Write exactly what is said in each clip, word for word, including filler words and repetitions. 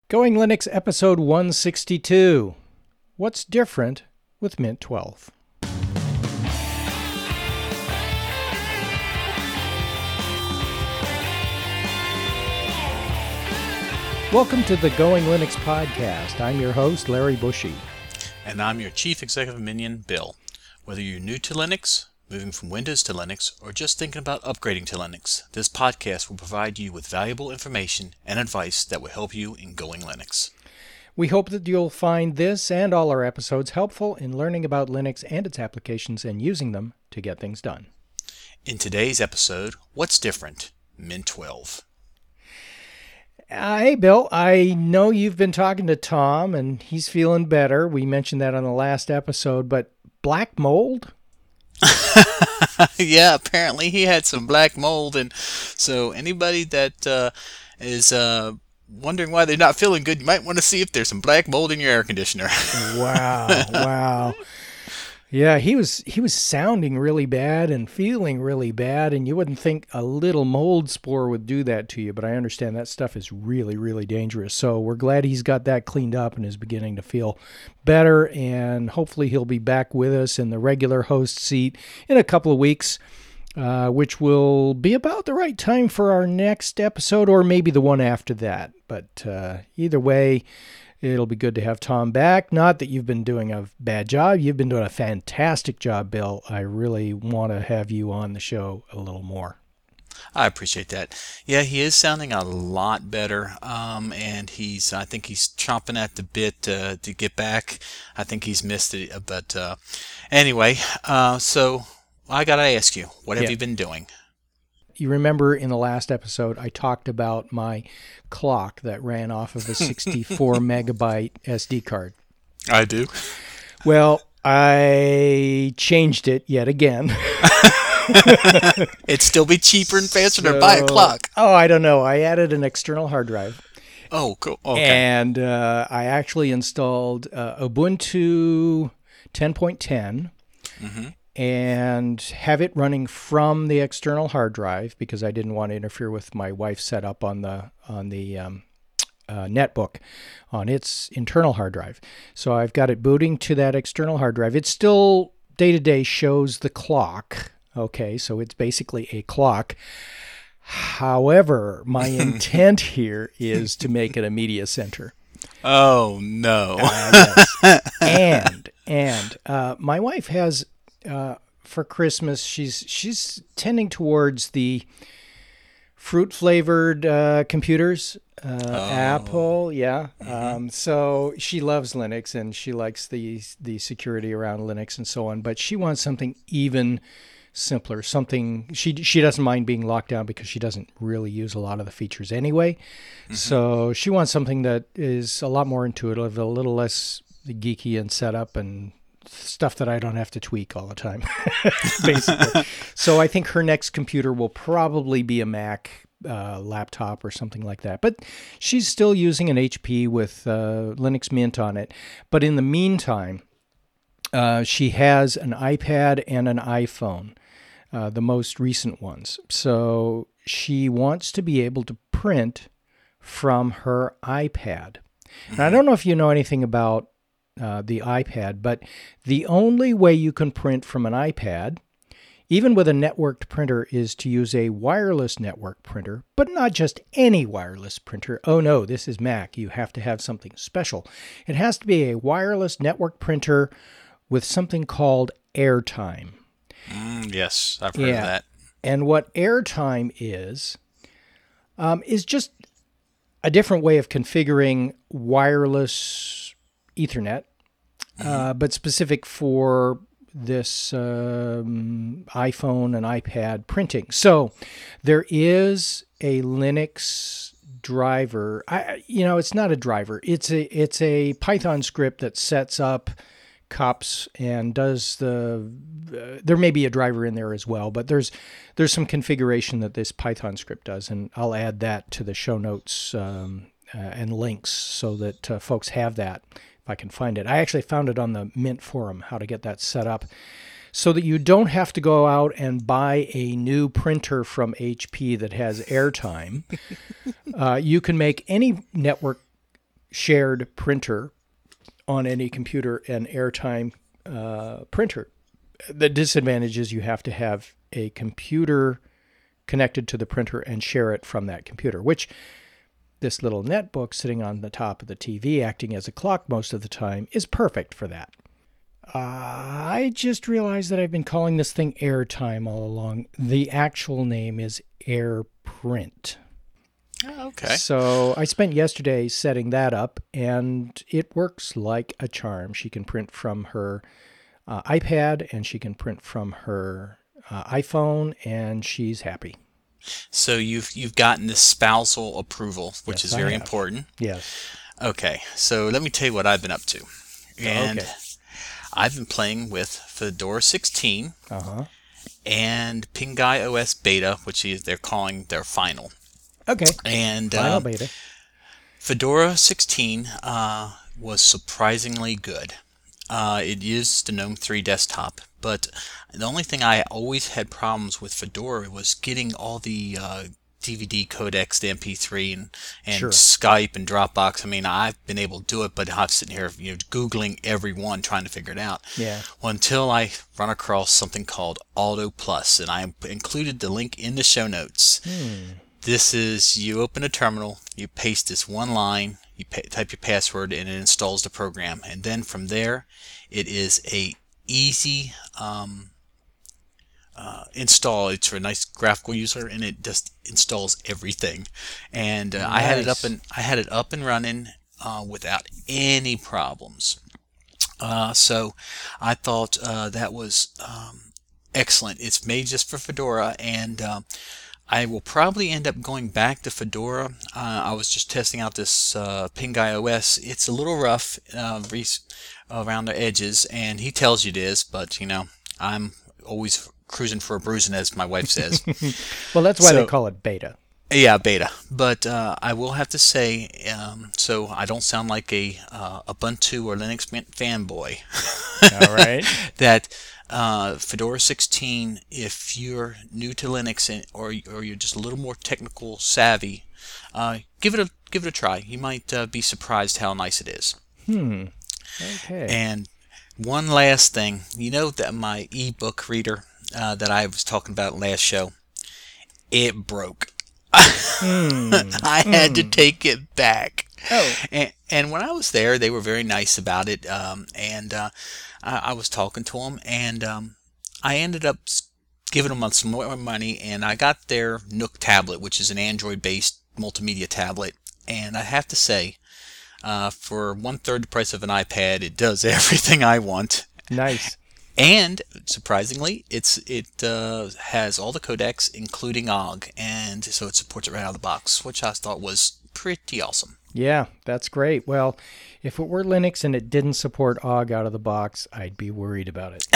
Going Linux episode one sixty-two. What's different with Mint twelve? Welcome to the Going Linux podcast. I'm your host, Larry Bushy. And I'm your Chief Executive Minion, Bill. Whether you're new to Linux, moving from Windows to Linux, or just thinking about upgrading to Linux, this podcast will provide you with valuable information and advice that will help you in Going Linux. We hope that you'll find this and all our episodes helpful in learning about Linux and its applications and using them to get things done. In today's episode, what's different? Mint twelve. Uh, hey, Bill, I know you've been talking to Tom, and he's feeling better. We mentioned that on the last episode, but black mold? Yeah, apparently he had some black mold, and so anybody that uh, is uh, wondering why they're not feeling good, you might want to see if there's some black mold in your air conditioner. Wow, wow. Yeah, he was he was sounding really bad and feeling really bad, and you wouldn't think a little mold spore would do that to you, but I understand that stuff is really, really dangerous. So we're glad he's got that cleaned up and is beginning to feel better, and hopefully he'll be back with us in the regular host seat in a couple of weeks, uh, which will be about the right time for our next episode, or maybe the one after that. But uh, either way, it'll be good to have Tom back. Not that you've been doing a bad job. You've been doing a fantastic job, Bill. I really want to have you on the show a little more. I appreciate that. Yeah, he is sounding a lot better, um, and he's. I think he's chomping at the bit uh, to get back. I think he's missed it, but uh, anyway. Uh, so I gotta ask you, what have Yeah. you been doing? You remember in the last episode, I talked about my clock that ran off of a sixty-four megabyte S D card. I do. Well, I changed it yet again. It'd still be cheaper and faster So- to buy a clock. Oh, I don't know. I added an external hard drive. Oh, cool. Okay. And uh, I actually installed uh, Ubuntu ten point ten Mm-hmm. and have it running from the external hard drive because I didn't want to interfere with my wife's setup on the on the um, uh, netbook on its internal hard drive. So I've got it booting to that external hard drive. It still day-to-day shows the clock. Okay, so it's basically a clock. However, my intent here is to make it a media center. Oh no. Uh, yes. And and uh, my wife has uh, for Christmas she's she's tending towards the fruit flavored uh, computers. Uh, Oh. Apple, yeah. Um, so she loves Linux and she likes the the security around Linux and so on. But she wants something even simpler, something she she doesn't mind being locked down because she doesn't really use a lot of the features anyway. Mm-hmm. So she wants something that is a lot more intuitive, a little less geeky in setup and stuff that I don't have to tweak all the time, basically. So I think her next computer will probably be a Mac uh, laptop or something like that. But she's still using an H P with uh, Linux Mint on it. But in the meantime, uh, she has an iPad and an iPhone. Uh, the most recent ones. So she wants to be able to print from her iPad. And I don't know if you know anything about uh, the iPad, but the only way you can print from an iPad, even with a networked printer, is to use a wireless network printer, but not just any wireless printer. Oh no, this is Mac. You have to have something special. It has to be a wireless network printer with something called AirTime. Mm, yes, I've heard Yeah. of that. And what AirTime is, um, is just a different way of configuring wireless Ethernet, uh, but specific for this um, iPhone and iPad printing. So there is a Linux driver. I, you know, it's not a driver. It's a it's a Python script that sets up cups and does the uh, there may be a driver in there as well, but there's there's some configuration that this Python script does, and I'll add that to the show notes um, uh, and links so that uh, folks have that if I can find it. I actually found it on the Mint forum, how to get that set up so that you don't have to go out and buy a new printer from H P that has AirTime. uh, you can make any network shared printer on any computer, an airtime uh, printer. The disadvantage is you have to have a computer connected to the printer and share it from that computer, which this little netbook sitting on the top of the T V acting as a clock most of the time is perfect for that. Uh, I just realized that I've been calling this thing AirTime all along. The actual name is AirPrint. Oh, okay. So I spent yesterday setting that up, and it works like a charm. She can print from her uh, iPad, and she can print from her uh, iPhone, and she's happy. So you've you've gotten this spousal approval, which Yes, is very I have. important. Yes. Okay, so let me tell you what I've been up to. And Okay. I've been playing with Fedora sixteen Uh-huh. and Pingai O S Beta, which is they're calling their final. Okay. And Final um, beta. Fedora sixteen uh, was surprisingly good. Uh, it used the GNOME three desktop, but the only thing I always had problems with Fedora was getting all the uh, D V D codecs, the M P three, and, and Sure. Skype and Dropbox. I mean, I've been able to do it, but I'm sitting here, you know, Googling every one, trying to figure it out. Yeah. Well, until I run across something called Auto Plus, and I included the link in the show notes. Hmm. This is, you open a terminal, you paste this one line, you pa type your password, and it installs the program. And then from there, it is a easy um, uh, install. It's for a nice graphical user, and it just installs everything. And uh, I had it up Nice. and I had it up and running uh, without any problems. Uh, so I thought uh, that was um, excellent. It's made just for Fedora, and um, I will probably end up going back to Fedora. Uh, I was just testing out this uh, Pingai O S. It's a little rough uh, re- around the edges, and he tells you it is, but you know, I'm always cruising for a bruising, as my wife says. Well, that's why So- they call it beta. Yeah, beta. But uh, I will have to say, um, so I don't sound like a uh, Ubuntu or Linux fan- fanboy, All right. that uh, Fedora sixteen, if you're new to Linux and, or or you're just a little more technical savvy, uh, give it a give it a try. You might uh, be surprised how nice it is. Hmm. Okay. And one last thing, you know that my ebook reader uh, that I was talking about last show, it broke. Hmm. I had to take it back. Oh. And, and when I was there, they were very nice about it. Um, and uh, I, I was talking to them, and um, I ended up s- giving them some more money, and I got their Nook tablet, which is an Android-based multimedia tablet. And I have to say, uh, for one third the price of an iPad, it does everything I want. Nice. And surprisingly, it's it uh, has all the codecs, including O G, and so it supports it right out of the box, which I thought was pretty awesome. Yeah, that's great. Well, if it were Linux and it didn't support O G out of the box, I'd be worried about it.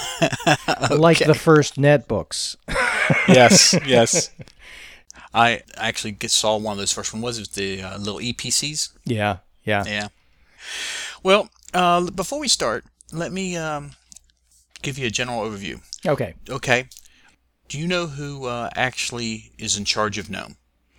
Like the first netbooks. Yes, yes. I actually get, saw one of those first one was it was the uh, little E P Cs. Yeah, yeah. Yeah. Well, uh, before we start, let me um, give you a general overview. Okay. Okay. Do you know who uh, actually is in charge of GNOME?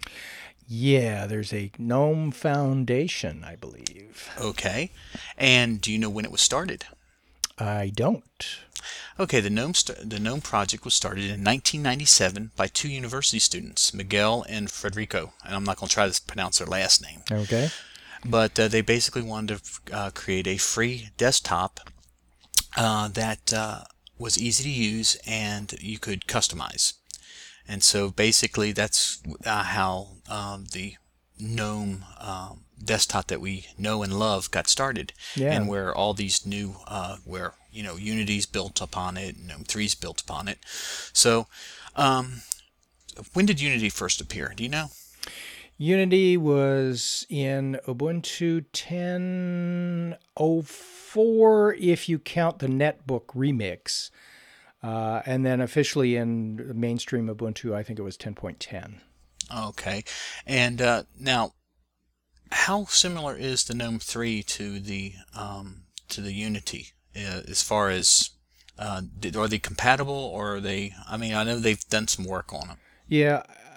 Yeah, there's a GNOME Foundation, I believe. Okay. And do you know when it was started? I don't. Okay, the GNOME st- the GNOME project was started in nineteen ninety-seven by two university students, Miguel and Federico, and I'm not going to try to pronounce their last name. Okay. But uh, they basically wanted to uh, create a free desktop uh, that uh, was easy to use and you could customize. And so basically that's uh, how um, the GNOME um, desktop that we know and love got started, Yeah. and where all these new, uh, where you know Unity's built upon it, GNOME three's built upon it. So, um, when did Unity first appear? Do you know? Unity was in Ubuntu ten oh four if you count the netbook remix. Uh, and then officially in mainstream Ubuntu, I think it was ten point ten. Okay, and uh, now, how similar is the GNOME three to the um, to the Unity uh, as far as uh, did, are they compatible or are they? I mean, I know they've done some work on them. Yeah,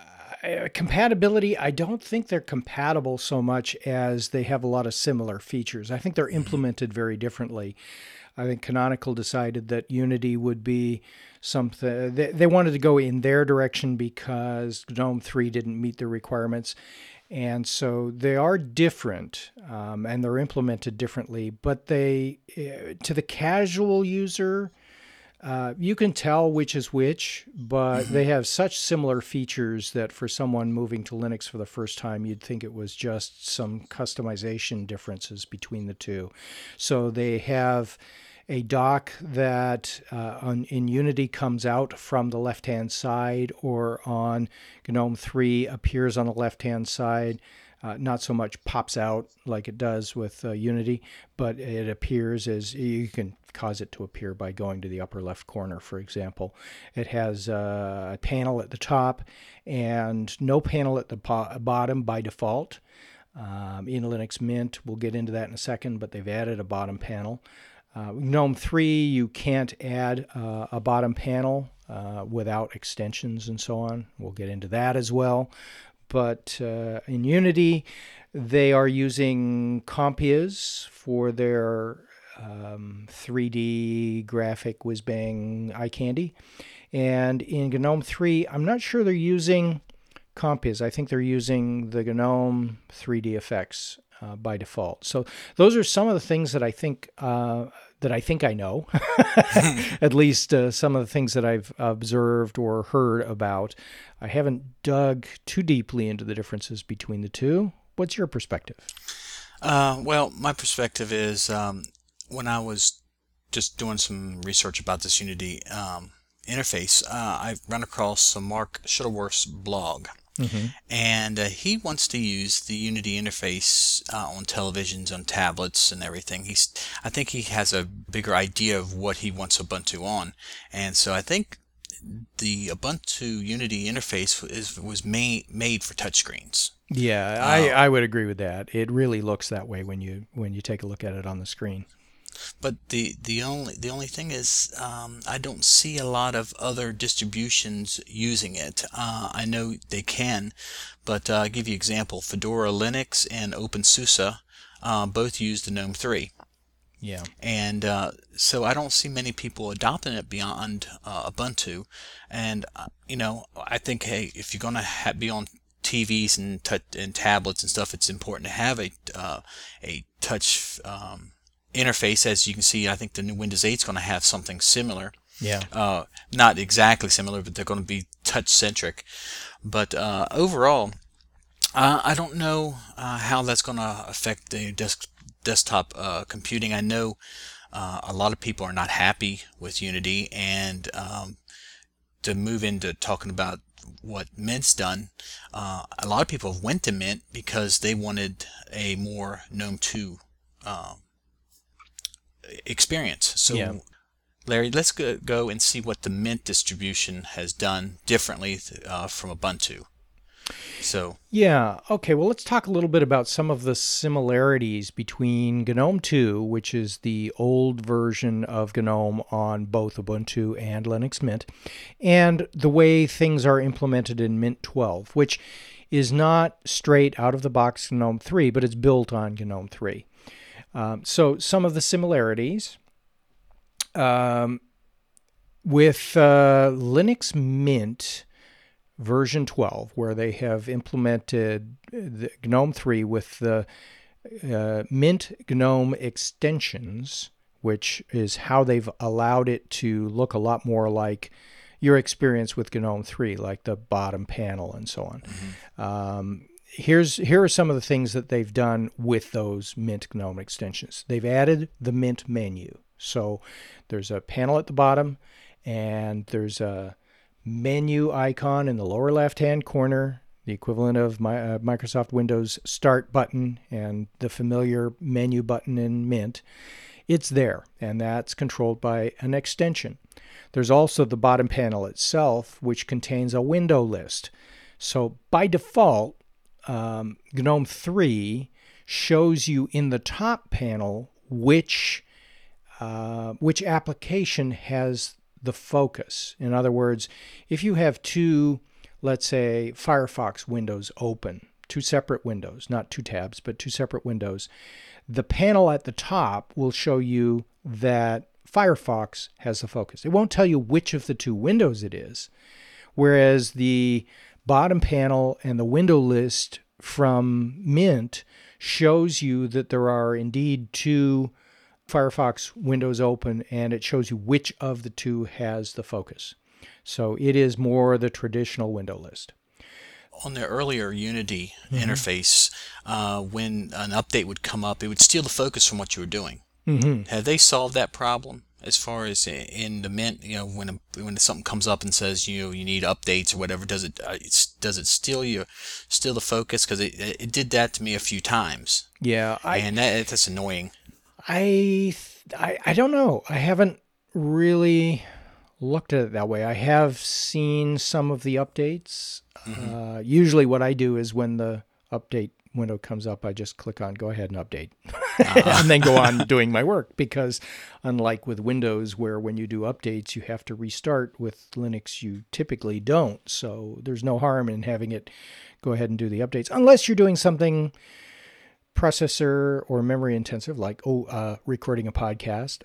uh, compatibility, I don't think they're compatible so much as they have a lot of similar features. I think they're implemented very differently. I think Canonical decided that Unity would be something, they, they wanted to go in their direction because GNOME three didn't meet the requirements. And so they are different, um, and they're implemented differently, but they, uh, to the casual user, uh, you can tell which is which, but they have such similar features that for someone moving to Linux for the first time, you'd think it was just some customization differences between the two. So they have a dock that uh, on, in Unity comes out from the left-hand side, or on GNOME three appears on the left-hand side. Uh, not so much pops out like it does with uh, Unity, but it appears as you can cause it to appear by going to the upper left corner, for example. It has uh, a panel at the top and no panel at the po- bottom by default. Um, in Linux Mint, we'll get into that in a second, but they've added a bottom panel. Uh, GNOME three, you can't add uh, a bottom panel uh, without extensions and so on. We'll get into that as well. But uh, in Unity, they are using Compiz for their um, three D graphic whiz-bang eye candy. And in GNOME three, I'm not sure they're using Compiz. I think they're using the GNOME three D effects uh, by default. So those are some of the things that I think uh, that I think I know, at least uh, some of the things that I've observed or heard about. I haven't dug too deeply into the differences between the two. What's your perspective? Uh, well, my perspective is um, when I was just doing some research about this Unity um, interface, uh, I ran across Mark Shuttleworth's blog. Mm-hmm. And uh, he wants to use the Unity interface uh, on televisions, on tablets, and everything. He's, I think he has a bigger idea of what he wants Ubuntu on, and so I think the Ubuntu Unity interface is was made made for touchscreens. Yeah, uh, I, I would agree with that. It really looks that way when you when you take a look at it on the screen. But the, the only the only thing is, um, I don't see a lot of other distributions using it. Uh, I know they can, but uh, I'll give you an example. Fedora Linux and OpenSUSE uh, both use the GNOME three. Yeah. And uh, so I don't see many people adopting it beyond uh, Ubuntu. And, uh, you know, I think, hey, if you're going to ha- be on T Vs and, t- and tablets and stuff, it's important to have a, uh, a touch um interface. As you can see, I think the new Windows eight is going to have something similar. Yeah. Uh, not exactly similar, but they're going to be touch-centric. But uh, overall, uh, I don't know uh, how that's going to affect the desk, desktop uh, computing. I know uh, a lot of people are not happy with Unity, and um, to move into talking about what Mint's done, uh, a lot of people went to Mint because they wanted a more GNOME two uh, experience. So, yeah. Larry, let's go, go and see what the Mint distribution has done differently uh, from Ubuntu. So, yeah, okay. Well, let's talk a little bit about some of the similarities between GNOME two, which is the old version of GNOME on both Ubuntu and Linux Mint, and the way things are implemented in Mint twelve, which is not straight out of the box GNOME three, but it's built on GNOME three. Um, so some of the similarities um, with uh, Linux Mint version twelve, where they have implemented the GNOME three with the uh, Mint GNOME extensions, which is how they've allowed it to look a lot more like your experience with GNOME three, like the bottom panel and so on. Mm-hmm. Um, Here's here are some of the things that they've done with those Mint GNOME extensions. They've added the Mint menu. So there's a panel at the bottom, and there's a menu icon in the lower left-hand corner, the equivalent of my, uh, Microsoft Windows Start button and the familiar menu button in Mint. It's there, and that's controlled by an extension. There's also the bottom panel itself, which contains a window list. So by default, Um, GNOME three shows you in the top panel which uh, which application has the focus. In other words, if you have two let's say, Firefox windows open, two separate windows, not two tabs, but two separate windows, the panel at the top will show you that Firefox has the focus. It won't tell you which of the two windows it is, whereas the bottom panel and the window list from Mint shows you that there are indeed two Firefox windows open, and it shows you which of the two has the focus. So it is more the traditional window list. On the earlier Unity mm-hmm. interface, uh, when an update would come up, it would steal the focus from what you were doing. Mm-hmm. Have they solved that problem as far as in the Mint? You know, when a, when something comes up and says you know you need updates or whatever, does it uh, it's, does it steal you steal the focus? Because it it did that to me a few times. Yeah, I, and that, that's annoying. I, I I don't know. I haven't really looked at it that way. I have seen some of the updates. Mm-hmm. Uh, usually what I do is when the update window comes up, I just click on go ahead and update uh-huh. and then go on doing my work, because unlike with Windows where when you do updates you have to restart, with Linux you typically don't. So there's no harm in having it go ahead and do the updates unless you're doing something processor or memory intensive, like oh uh, recording a podcast.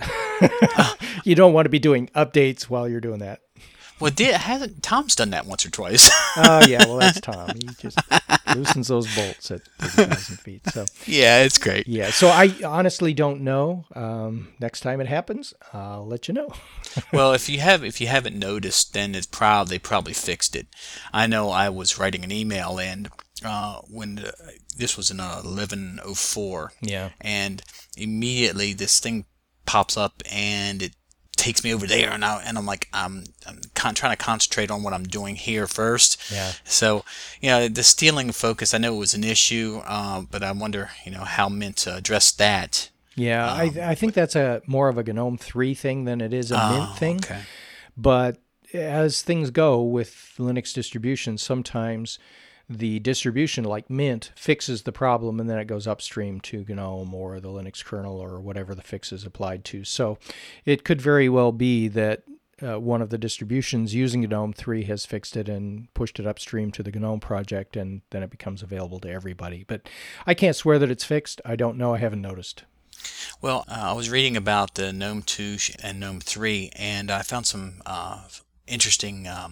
You don't want to be doing updates while you're doing that. Well, did, hasn't Tom's done that once or twice? Oh, uh, yeah. Well, that's Tom. He just loosens those bolts at thirty thousand feet. So yeah, it's great. Yeah. So I honestly don't know. Um, next time it happens, I'll let you know. Well, if you have, if you haven't noticed, then it's probably they probably fixed it. I know I was writing an email, and uh, when the, this was in eleven oh four, yeah, and immediately this thing pops up and it takes me over there, and, I, and I'm like, I'm, I'm con- trying to concentrate on what I'm doing here first. Yeah. So, you know, the stealing of focus, I know it was an issue, uh, but I wonder, you know, how Mint uh, addressed that. Yeah, um, I, I think that's a more of a GNOME three thing than it is a oh, Mint thing. Okay. But as things go with Linux distributions, sometimes the distribution like Mint fixes the problem and then it goes upstream to GNOME or the Linux kernel or whatever the fix is applied to. So it could very well be that uh, one of the distributions using GNOME three has fixed it and pushed it upstream to the GNOME project, and then it becomes available to everybody. But I can't swear that it's fixed. I don't know. I haven't noticed. Well, uh, I was reading about the GNOME two and GNOME three, and I found some uh, interesting um,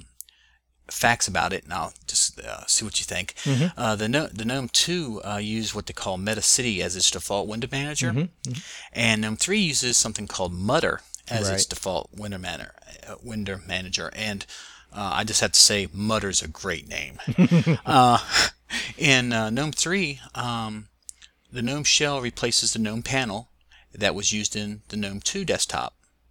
facts about it, and I'll just uh, see what you think. Mm-hmm. Uh, the, no- the GNOME two uh, used what they call MetaCity as its default window manager, mm-hmm. Mm-hmm. and GNOME three uses something called Mutter as right. its default window, man- uh, window manager. And uh, I just have to say, Mutter's a great name. uh, in uh, GNOME three, um, the GNOME shell replaces the GNOME panel that was used in the GNOME two desktop.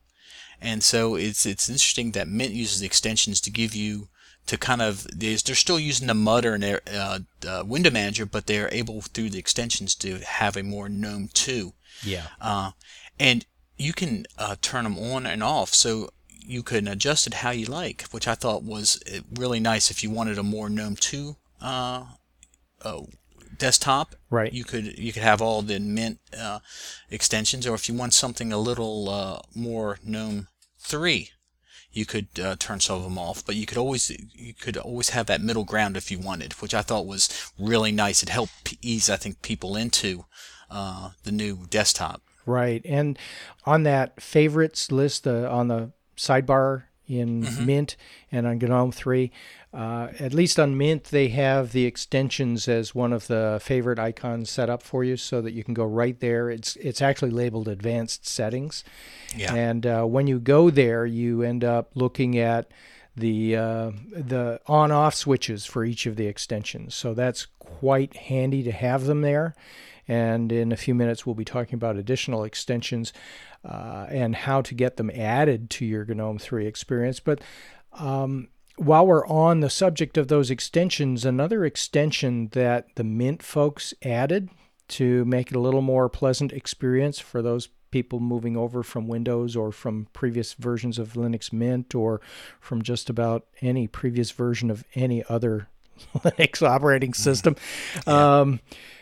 And so it's it's interesting that Mint uses the extensions to give you to kind of, they're still using the Mutter and their uh, uh, window manager, but they're able through the extensions to have a more GNOME two. Yeah. Uh, and you can uh, turn them on and off, so you can adjust it how you like, which I thought was really nice. If you wanted a more GNOME two uh, uh, desktop, right, you could you could have all the Mint uh, extensions, or if you want something a little uh, more GNOME three, you could uh, turn some of them off, but you could always you could always have that middle ground if you wanted, which I thought was really nice. It helped ease, I think, people into uh, the new desktop. Right, and on that favorites list uh, on the sidebar in mm-hmm. Mint and on GNOME three, uh, at least on Mint, they have the extensions as one of the favorite icons set up for you, so that you can go right there. It's it's actually labeled Advanced Settings, yeah. And uh, when you go there, you end up looking at the uh, the on-off switches for each of the extensions. So that's quite handy to have them there. And in a few minutes, we'll be talking about additional extensions uh, and how to get them added to your GNOME three experience. But um, while we're on the subject of those extensions, another extension that the Mint folks added to make it a little more pleasant experience for those people moving over from Windows or from previous versions of Linux Mint or from just about any previous version of any other Linux operating system. Yeah. Um,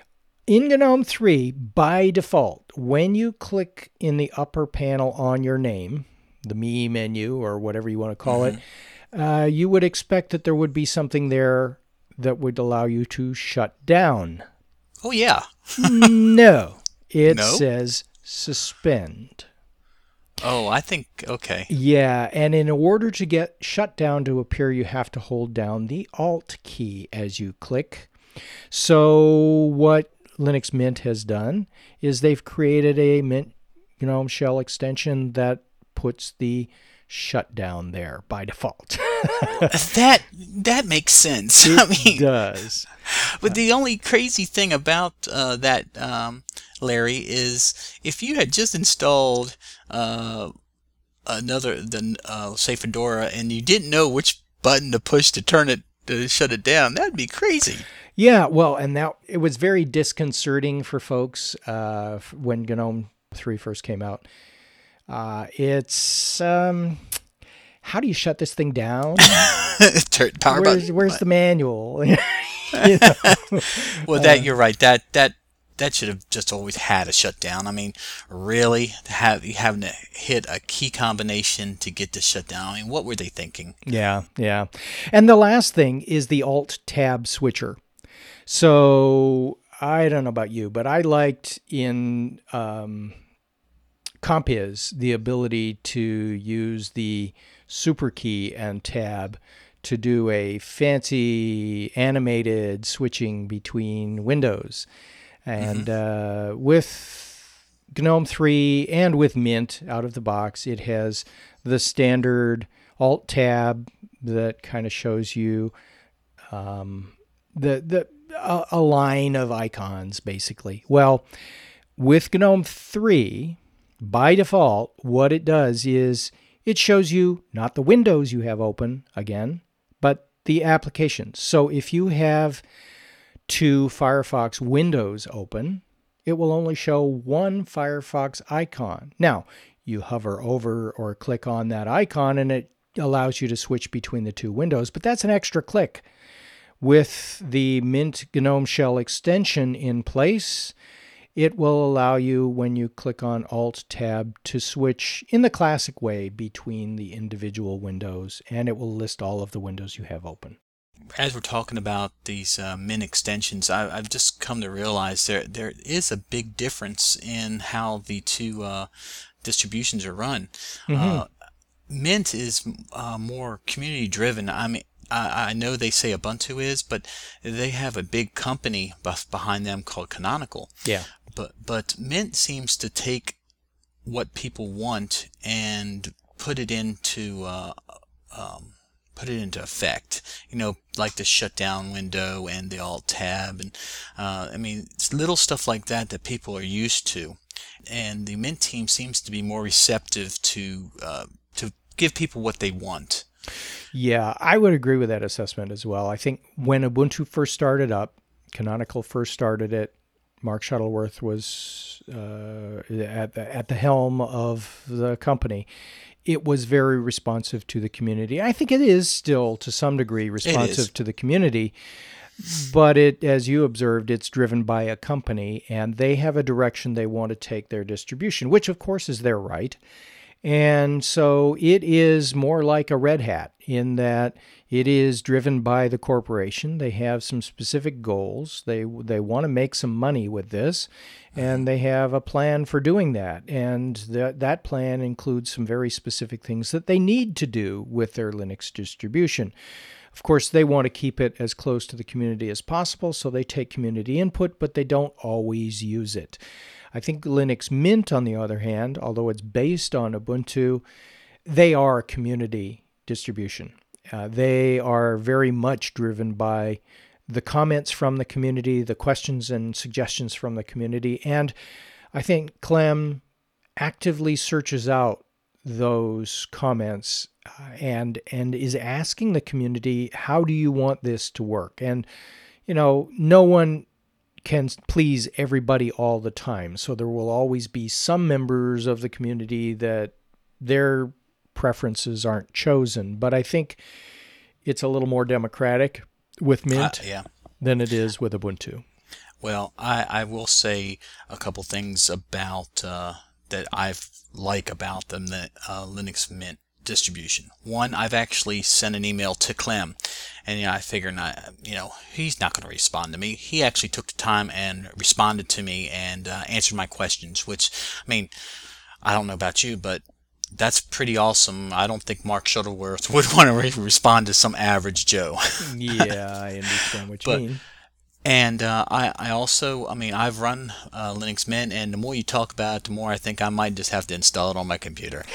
in GNOME three, by default, when you click in the upper panel on your name, the Me menu or whatever you want to call mm-hmm. it, uh, you would expect that there would be something there that would allow you to shut down. Oh, yeah. No. It No? says suspend. Oh, I think, okay. Yeah, and in order to get shut down to appear, you have to hold down the Alt key as you click. So what Linux Mint has done is they've created a Mint GNOME shell extension that puts the shutdown there by default. that that makes sense. It I mean, does. But the only crazy thing about uh, that, um, Larry, is if you had just installed uh, another, the uh, say Fedora, and you didn't know which button to push to turn it to shut it down, that'd be crazy. Yeah, well, and that it was very disconcerting for folks uh, when GNOME three first came out. Uh, it's um, how do you shut this thing down? Turn power where's button. where's the manual? You know? Well, that you're right. That that that should have just always had a shutdown. I mean, really, have you having to hit a key combination to get this shut down? I mean, what were they thinking? Yeah, yeah. And the last thing is the Alt Tab switcher. So I don't know about you, but I liked in um, Compiz the ability to use the super key and tab to do a fancy animated switching between windows. And mm-hmm. uh, with GNOME three and with Mint out of the box, it has the standard Alt Tab that kind of shows you um, the the a, a line of icons, basically. Well, with GNOME three, by default, what it does is it shows you not the windows you have open again, but the applications. So if you have two Firefox windows open, it will only show one Firefox icon. Now, you hover over or click on that icon and it allows you to switch between the two windows, but that's an extra click. With the Mint GNOME Shell extension in place, it will allow you, when you click on Alt-Tab, to switch in the classic way between the individual windows, and it will list all of the windows you have open. As we're talking about these uh, Mint extensions, I, I've just come to realize there there is a big difference in how the two uh, distributions are run. Mm-hmm. Uh, Mint is uh, more community driven. I mean, I, I know they say Ubuntu is, but they have a big company behind them called Canonical. Yeah. But but Mint seems to take what people want and put it into uh, um, put it into effect. You know, like the shutdown window and the Alt Tab, and uh, I mean, it's little stuff like that that people are used to. And the Mint team seems to be more receptive to uh, to give people what they want. Yeah, I would agree with that assessment as well. I think when Ubuntu first started up, Canonical first started it, Mark Shuttleworth was uh, at the, at the helm of the company. It was very responsive to the community. I think it is still, to some degree, responsive to the community. But it, as you observed, it's driven by a company, and they have a direction they want to take their distribution, which, of course, is their right. And so it is more like a Red Hat in that it is driven by the corporation. They have some specific goals. They they want to make some money with this, and they have a plan for doing that. And that that plan includes some very specific things that they need to do with their Linux distribution. Of course, they want to keep it as close to the community as possible, so they take community input, but they don't always use it. I think Linux Mint, on the other hand, although it's based on Ubuntu, they are a community distribution. Uh, they are very much driven by the comments from the community, the questions and suggestions from the community, and I think Clem actively searches out those comments uh, and and is asking the community, how do you want this to work? And, you know, no one can please everybody all the time. So there will always be some members of the community that their preferences aren't chosen. But I think it's a little more democratic with Mint uh, yeah. than it is with Ubuntu. Well, I, I will say a couple things about uh, that I like about them, the uh, Linux Mint distribution. One, I've actually sent an email to Clem, and you know, I figured, not, you know, he's not going to respond to me. He actually took the time and responded to me and uh, answered my questions, which, I mean, I don't know about you, but that's pretty awesome. I don't think Mark Shuttleworth would want to re- respond to some average Joe. Yeah, I understand what you But- mean. And uh, I, I also, I mean, I've run uh, Linux Mint, and the more you talk about it, the more I think I might just have to install it on my computer.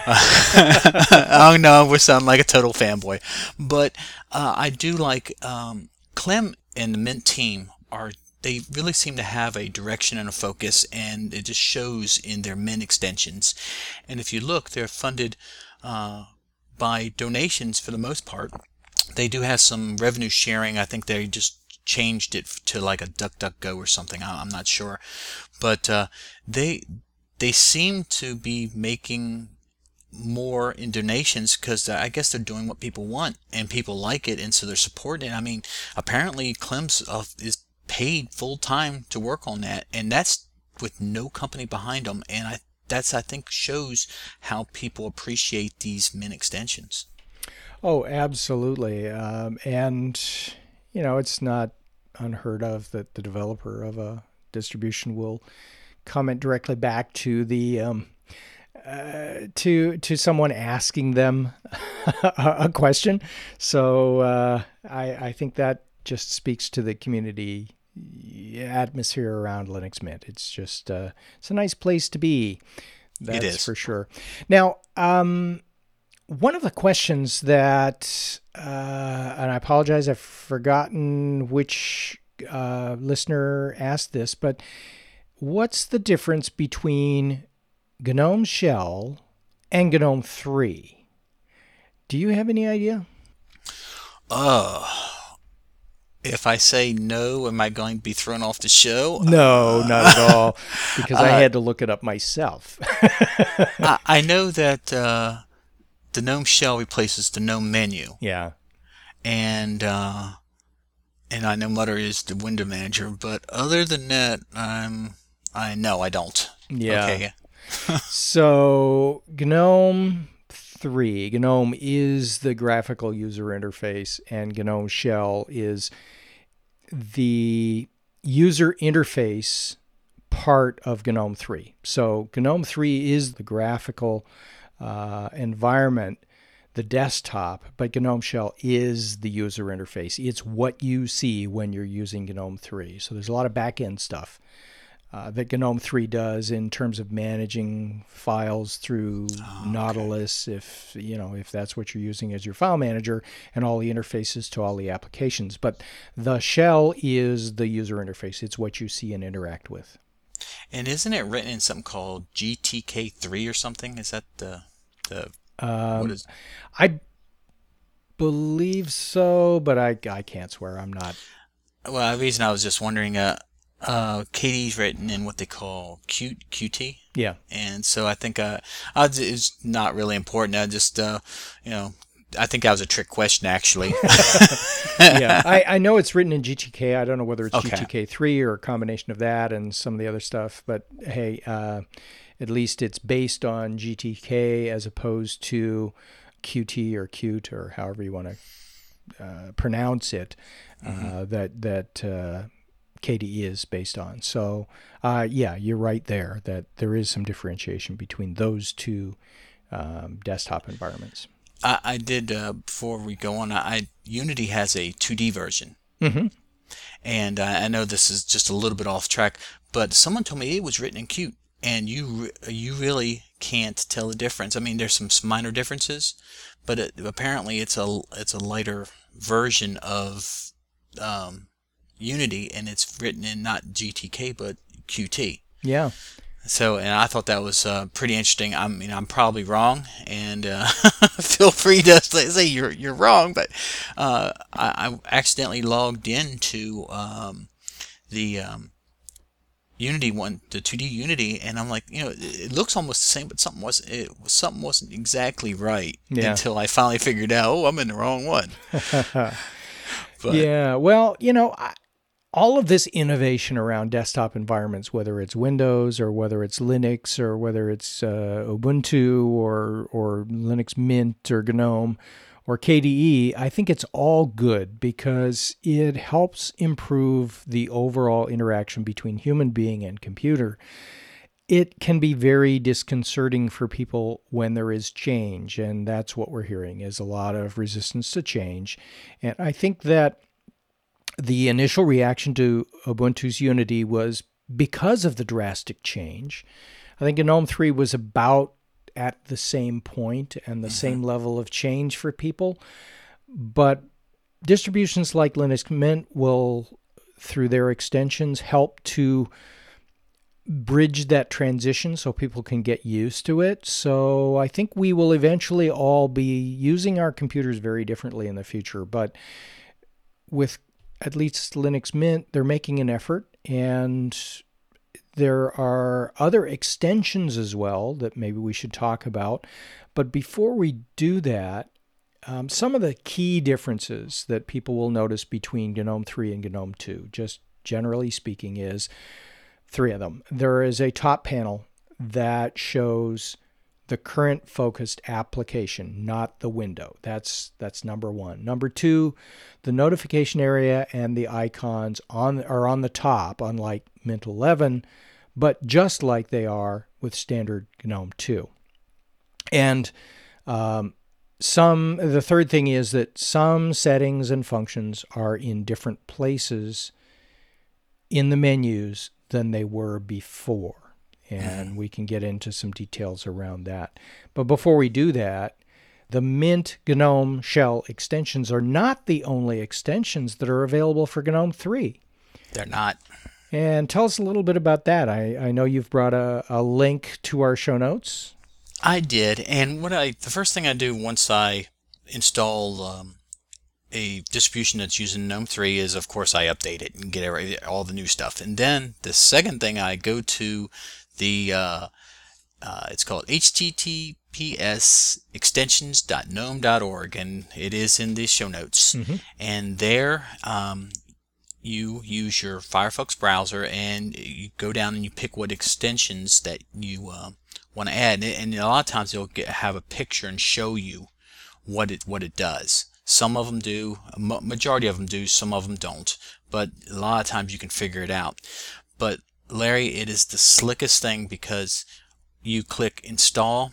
Oh no, we're sounding like a total fanboy. But uh, I do like um, Clem and the Mint team are. They really seem to have a direction and a focus, and it just shows in their Mint extensions. And if you look, they're funded uh, by donations for the most part. They do have some revenue sharing. I think they just changed it to like a DuckDuckGo or something. I'm not sure, but uh, they they seem to be making more in donations because I guess they're doing what people want and people like it, and so they're supporting it. I mean, apparently Clem's uh, is paid full time to work on that, and that's with no company behind them. And I that's I think shows how people appreciate these Mint extensions. Oh, absolutely. Um, and, you know, it's not unheard of that the developer of a distribution will comment directly back to the um, uh, to to someone asking them a question. So uh, I, I think that just speaks to the community atmosphere around Linux Mint. It's just uh, it's a nice place to be. That's It is. for sure. Now, um, one of the questions that, uh, and I apologize, I've forgotten which uh, listener asked this, but what's the difference between GNOME Shell and GNOME three? Do you have any idea? Oh. If I say no, am I going to be thrown off the show? No, not at all, because I Uh, had to look it up myself. I, I know that uh, the GNOME Shell replaces the GNOME menu, Yeah. and uh, and I know Mutter is the window manager, but other than that, I'm I know I don't. Yeah. Okay. So GNOME three, GNOME is the graphical user interface, and GNOME Shell is the user interface part of GNOME three. So GNOME three is the graphical uh, environment, the desktop, but GNOME Shell is the user interface. It's what you see when you're using GNOME three. So there's a lot of back-end stuff uh, that GNOME three does in terms of managing files through Oh, okay. Nautilus, if you know if that's what you're using as your file manager, and all the interfaces to all the applications. But the shell is the user interface. It's what you see and interact with. And isn't it written in something called G T K three or something? Is that the the Um, what is? I believe so, but I I can't swear. I'm not. Well, the reason I was just wondering. Uh, uh, Katie's written in what they call Q QT. Yeah. And so I think uh, I, it's not really important. I just, uh, you know, I think that was a trick question, actually. Yeah, I, I know it's written in G T K. I don't know whether it's Okay. G T K three or a combination of that and some of the other stuff. But hey, uh, at least it's based on G T K as opposed to Q T or Qt or however you want to uh, pronounce it. Mm-hmm. Uh, that that uh, K D E is based on. So uh, yeah, you're right there. That there is some differentiation between those two um, desktop environments. I, I did uh, before we go on. I Unity has a two D version, Mm-hmm. and I, I know this is just a little bit off track, but someone told me it was written in Qt, and you re- you really can't tell the difference. I mean, there's some minor differences, but it, apparently it's a it's a lighter version of um, Unity, and it's written in not G T K but Qt. Yeah. So, and I thought that was uh, pretty interesting. I mean, I'm probably wrong, and uh, feel free to say you're you're wrong. But uh, I, I accidentally logged into um, the um, Unity one, the two D Unity, and I'm like, you know, it, it looks almost the same, but something wasn't. It something wasn't exactly right Yeah. until I finally figured out, oh, I'm in the wrong one. But, Yeah. Well, you know, I, all of this innovation around desktop environments, whether it's Windows or whether it's Linux or whether it's uh, Ubuntu or or Linux Mint or GNOME or K D E, I think it's all good because it helps improve the overall interaction between human being and computer. It can be very disconcerting for people when there is change, and that's what we're hearing is a lot of resistance to change. And I think that the initial reaction to Ubuntu's Unity was because of the drastic change. I think GNOME three was about at the same point and the mm-hmm. same level of change for people. But distributions like Linux Mint will, through their extensions, help to bridge that transition so people can get used to it. So I think we will eventually all be using our computers very differently in the future. But with at least Linux Mint, they're making an effort, and there are other extensions as well that maybe we should talk about. But before we do that, um, some of the key differences that people will notice between GNOME three and GNOME two, just generally speaking, is three of them. There is a top panel that shows the current focused application, not the window. That's that's number one. Number two, the notification area and the icons on are on the top, unlike Mint eleven, but just like they are with standard GNOME two. And um, some the third thing is that some settings and functions are in different places in the menus than they were before. And we can get into some details around that. But before we do that, the Mint GNOME shell extensions are not the only extensions that are available for GNOME three. They're not. And tell us a little bit about that. I, I know you've brought a, a link to our show notes. I did. And what I the first thing I do once I install um, a distribution that's using GNOME three is, of course, I update it and get every, all the new stuff. And then the second thing, I go to the uh, uh, it's called H T T P S extensions dot gnome dot org, and it is in the show notes. Mm-hmm. And there um, you use your Firefox browser and you go down and you pick what extensions that you uh, want to add. And a lot of times it'll get, have a picture and show you what it what it does. Some of them do, a majority of them do, some of them don't. But a lot of times you can figure it out. But Larry, it is the slickest thing because you click install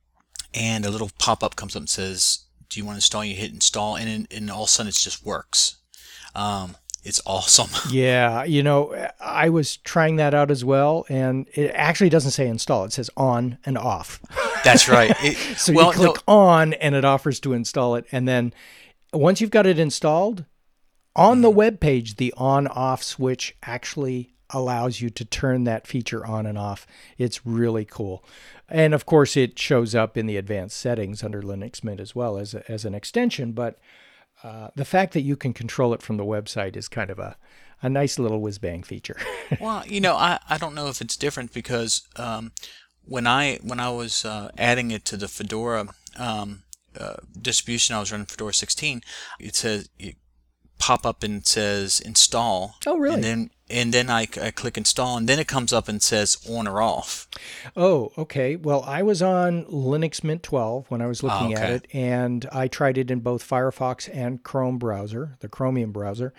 and a little pop-up comes up and says, do you want to install? You hit install and, and all of a sudden it just works. Um, it's awesome. Yeah, you know, I was trying that out as well, and it actually doesn't say install. It says on and off. That's right. It, so well, you click no, on and it offers to install it. And then once you've got it installed, on mm-hmm. the web page, the on-off switch actually allows you to turn that feature on and off. It's really cool. And of course, it shows up in the advanced settings under Linux Mint as well as, a, as an extension. But uh, the fact that you can control it from the website is kind of a, a nice little whiz-bang feature. Well, you know, I, I don't know if it's different because um, when I when I was uh, adding it to the Fedora um, uh, distribution, I was running Fedora sixteen, it says it pop up and says install. Oh, really? And then and then I, I click install, and then it comes up and says on or off. Oh, okay. Well, I was on Linux Mint twelve when I was looking oh, okay. at it, and I tried it in both Firefox and Chrome browser, the Chromium browser.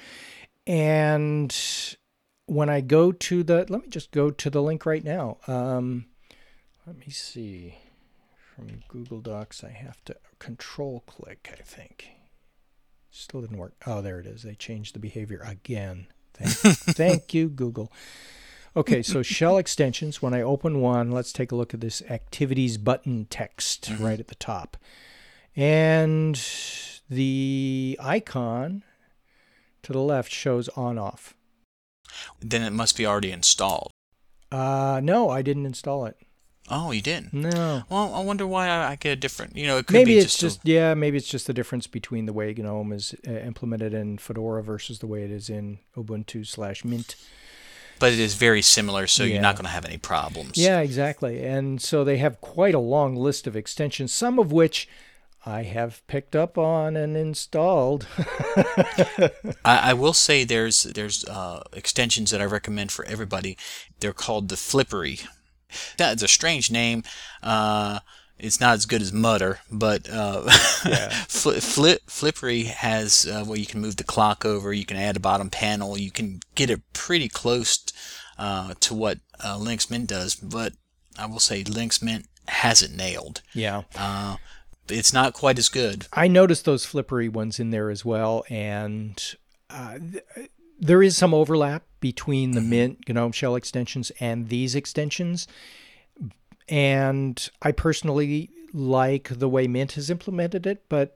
And when I go to the, let me just go to the link right now. Um, let me see. From Google Docs, I have to control click, I think. Still didn't work. Oh, there it is. They changed the behavior again. Thank, thank you, Google. Okay, so shell extensions. When I open one, let's take a look at this activities button text mm-hmm. right at the top. And the icon to the left shows on off. Then it must be already installed. Uh, no, I didn't install it. Oh, you didn't? No. Well, I wonder why I, I get a different. You know, it could maybe be it's just, just a, yeah, maybe it's just the difference between the way GNOME is uh, implemented in Fedora versus the way it is in Ubuntu slash Mint. But it is very similar, so yeah. you're not going to have any problems. Yeah, exactly. And so they have quite a long list of extensions, some of which I have picked up on and installed. I, I will say there's there's uh, extensions that I recommend for everybody. They're called the Flippery. That's a strange name. Uh, it's not as good as Mutter, but uh, Yeah. Flip, Flip, Flippery has uh, where you can move the clock over, you can add a bottom panel, you can get it pretty close uh, to what uh, Linux Mint does, but I will say Linux Mint has it nailed. Yeah. Uh, it's not quite as good. I noticed those flippery ones in there as well, and uh, th- there is some overlap between the Mint GNOME shell extensions and these extensions. And I personally like the way Mint has implemented it, but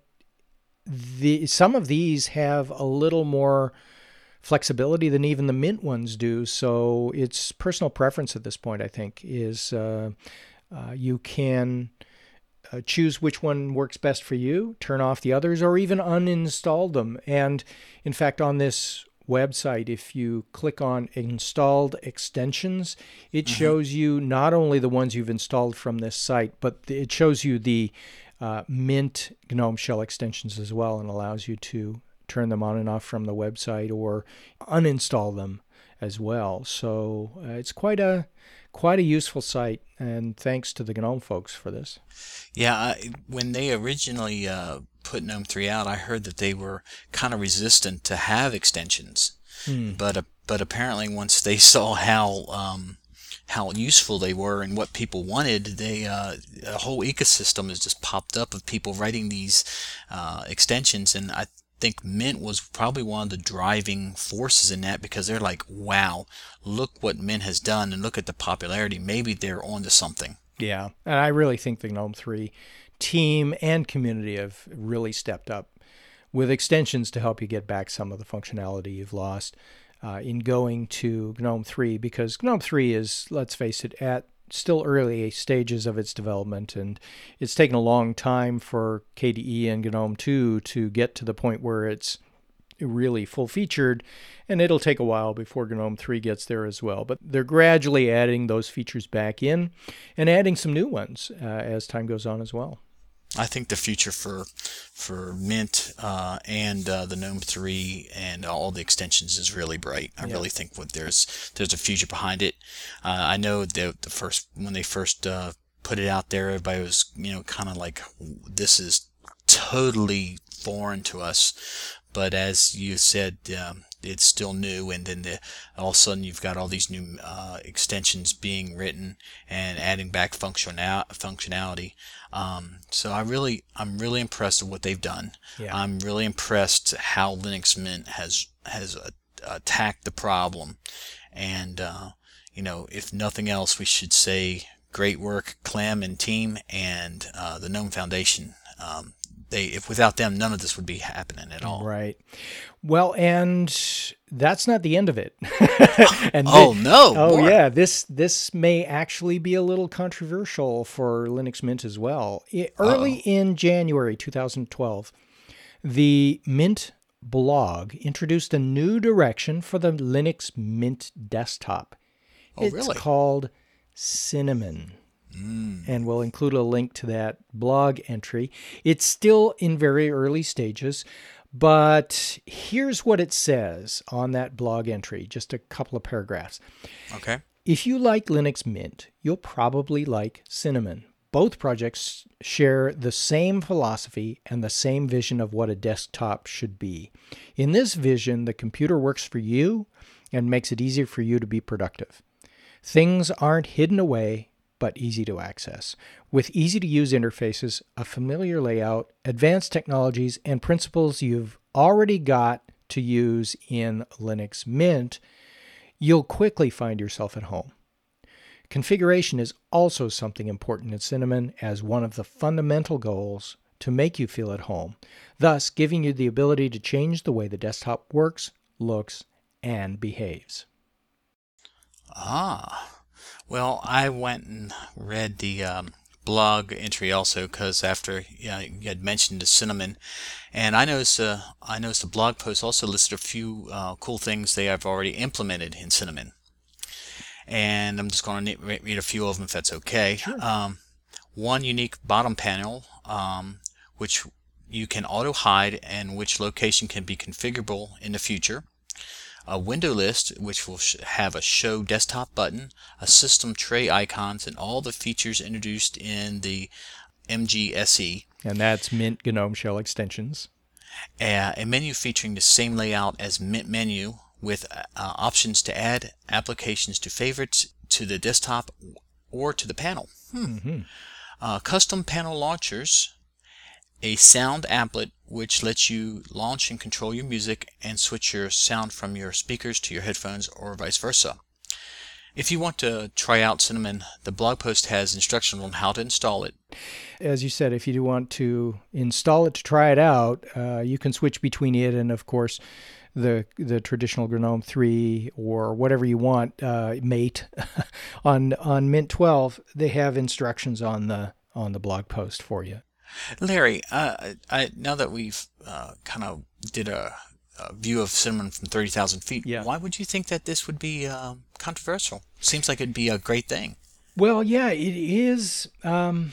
the some of these have a little more flexibility than even the Mint ones do. So it's personal preference at this point, I think, is uh, uh, you can uh, choose which one works best for you, turn off the others, or even uninstall them. And in fact, on this website, if you click on installed extensions, it Mm-hmm. shows you not only the ones you've installed from this site, but it shows you the uh, Mint GNOME shell extensions as well, and allows you to turn them on and off from the website or uninstall them as well. So uh, it's quite a quite a useful site, and thanks to the GNOME folks for this. Yeah, I, when they originally uh, put GNOME three out, I heard that they were kind of resistant to have extensions. Hmm. But uh, but apparently, once they saw how um, how useful they were and what people wanted, they uh, a whole ecosystem has just popped up of people writing these uh, extensions, and I think Mint was probably one of the driving forces in that, because they're like, wow, look what Mint has done, and look at the popularity. Maybe they're onto something. Yeah, and I really think the GNOME three team and community have really stepped up with extensions to help you get back some of the functionality you've lost uh, in going to GNOME three, because GNOME three is, let's face it, at still early stages of its development, and it's taken a long time for K D E and GNOME two to get to the point where it's really full-featured, and it'll take a while before GNOME three gets there as well. But they're gradually adding those features back in and adding some new ones uh, as time goes on as well. I think the future for for Mint uh, and uh, the GNOME three and all the extensions is really bright. I Yeah. really think what there's there's a future behind it. Uh, I know that the first when they first uh, put it out there, everybody was you know kind of like, this is totally foreign to us. But as you said, um, it's still new, and then the, all of a sudden you've got all these new uh, extensions being written and adding back functional functionality. Um, so I really, I'm really impressed with what they've done. Yeah. I'm really impressed how Linux Mint has has uh, attacked the problem, and uh, you know, if nothing else, we should say great work, Clem and team, and uh, the GNOME Foundation. Um, They, if without them, none of this would be happening at all. Right. Well, and that's not the end of it. and Oh thi- no! Oh more. yeah, this this may actually be a little controversial for Linux Mint as well. I- early in January two thousand twelve, the Mint blog introduced a new direction for the Linux Mint desktop. Oh, It's really? called Cinnamon. And we'll include a link to that blog entry. It's still in very early stages, but here's what it says on that blog entry, just a couple of paragraphs. Okay. If you like Linux Mint, you'll probably like Cinnamon. Both projects share the same philosophy and the same vision of what a desktop should be. In this vision, the computer works for you and makes it easier for you to be productive. Things aren't hidden away, but easy to access. With easy-to-use interfaces, a familiar layout, advanced technologies, and principles you've already got to use in Linux Mint, you'll quickly find yourself at home. Configuration is also something important in Cinnamon as one of the fundamental goals to make you feel at home, thus giving you the ability to change the way the desktop works, looks, and behaves. Ah. Well, I went and read the um, blog entry also, because after you, know, you had mentioned the Cinnamon, and I noticed uh, I noticed the blog post also listed a few uh, cool things they have already implemented in Cinnamon, and I'm just going to read a few of them if that's okay. Sure. Um, one unique bottom panel, um, which you can auto hide and which location can be configurable in the future. A window list, which will sh have a show desktop button, a system tray icons, and all the features introduced in the M G S E. And that's Mint GNOME Shell extensions. A, a menu featuring the same layout as Mint Menu, with uh, options to add applications to favorites, to the desktop, or to the panel. Hmm. Mm-hmm. Uh, custom panel launchers, a sound applet which lets you launch and control your music and switch your sound from your speakers to your headphones or vice versa. If you want to try out Cinnamon, the blog post has instructions on how to install it. As you said, if you do want to install it to try it out, uh, you can switch between it and, of course, the the traditional GNOME three or whatever you want, uh, Mate. on on Mint twelve, they have instructions on the on the blog post for you. Larry, uh, I, now that we've uh, kind of did a, a view of Cinnamon from thirty thousand feet, yeah. why would you think that this would be uh, controversial? Seems like it'd be a great thing. Well, yeah, it is. Um,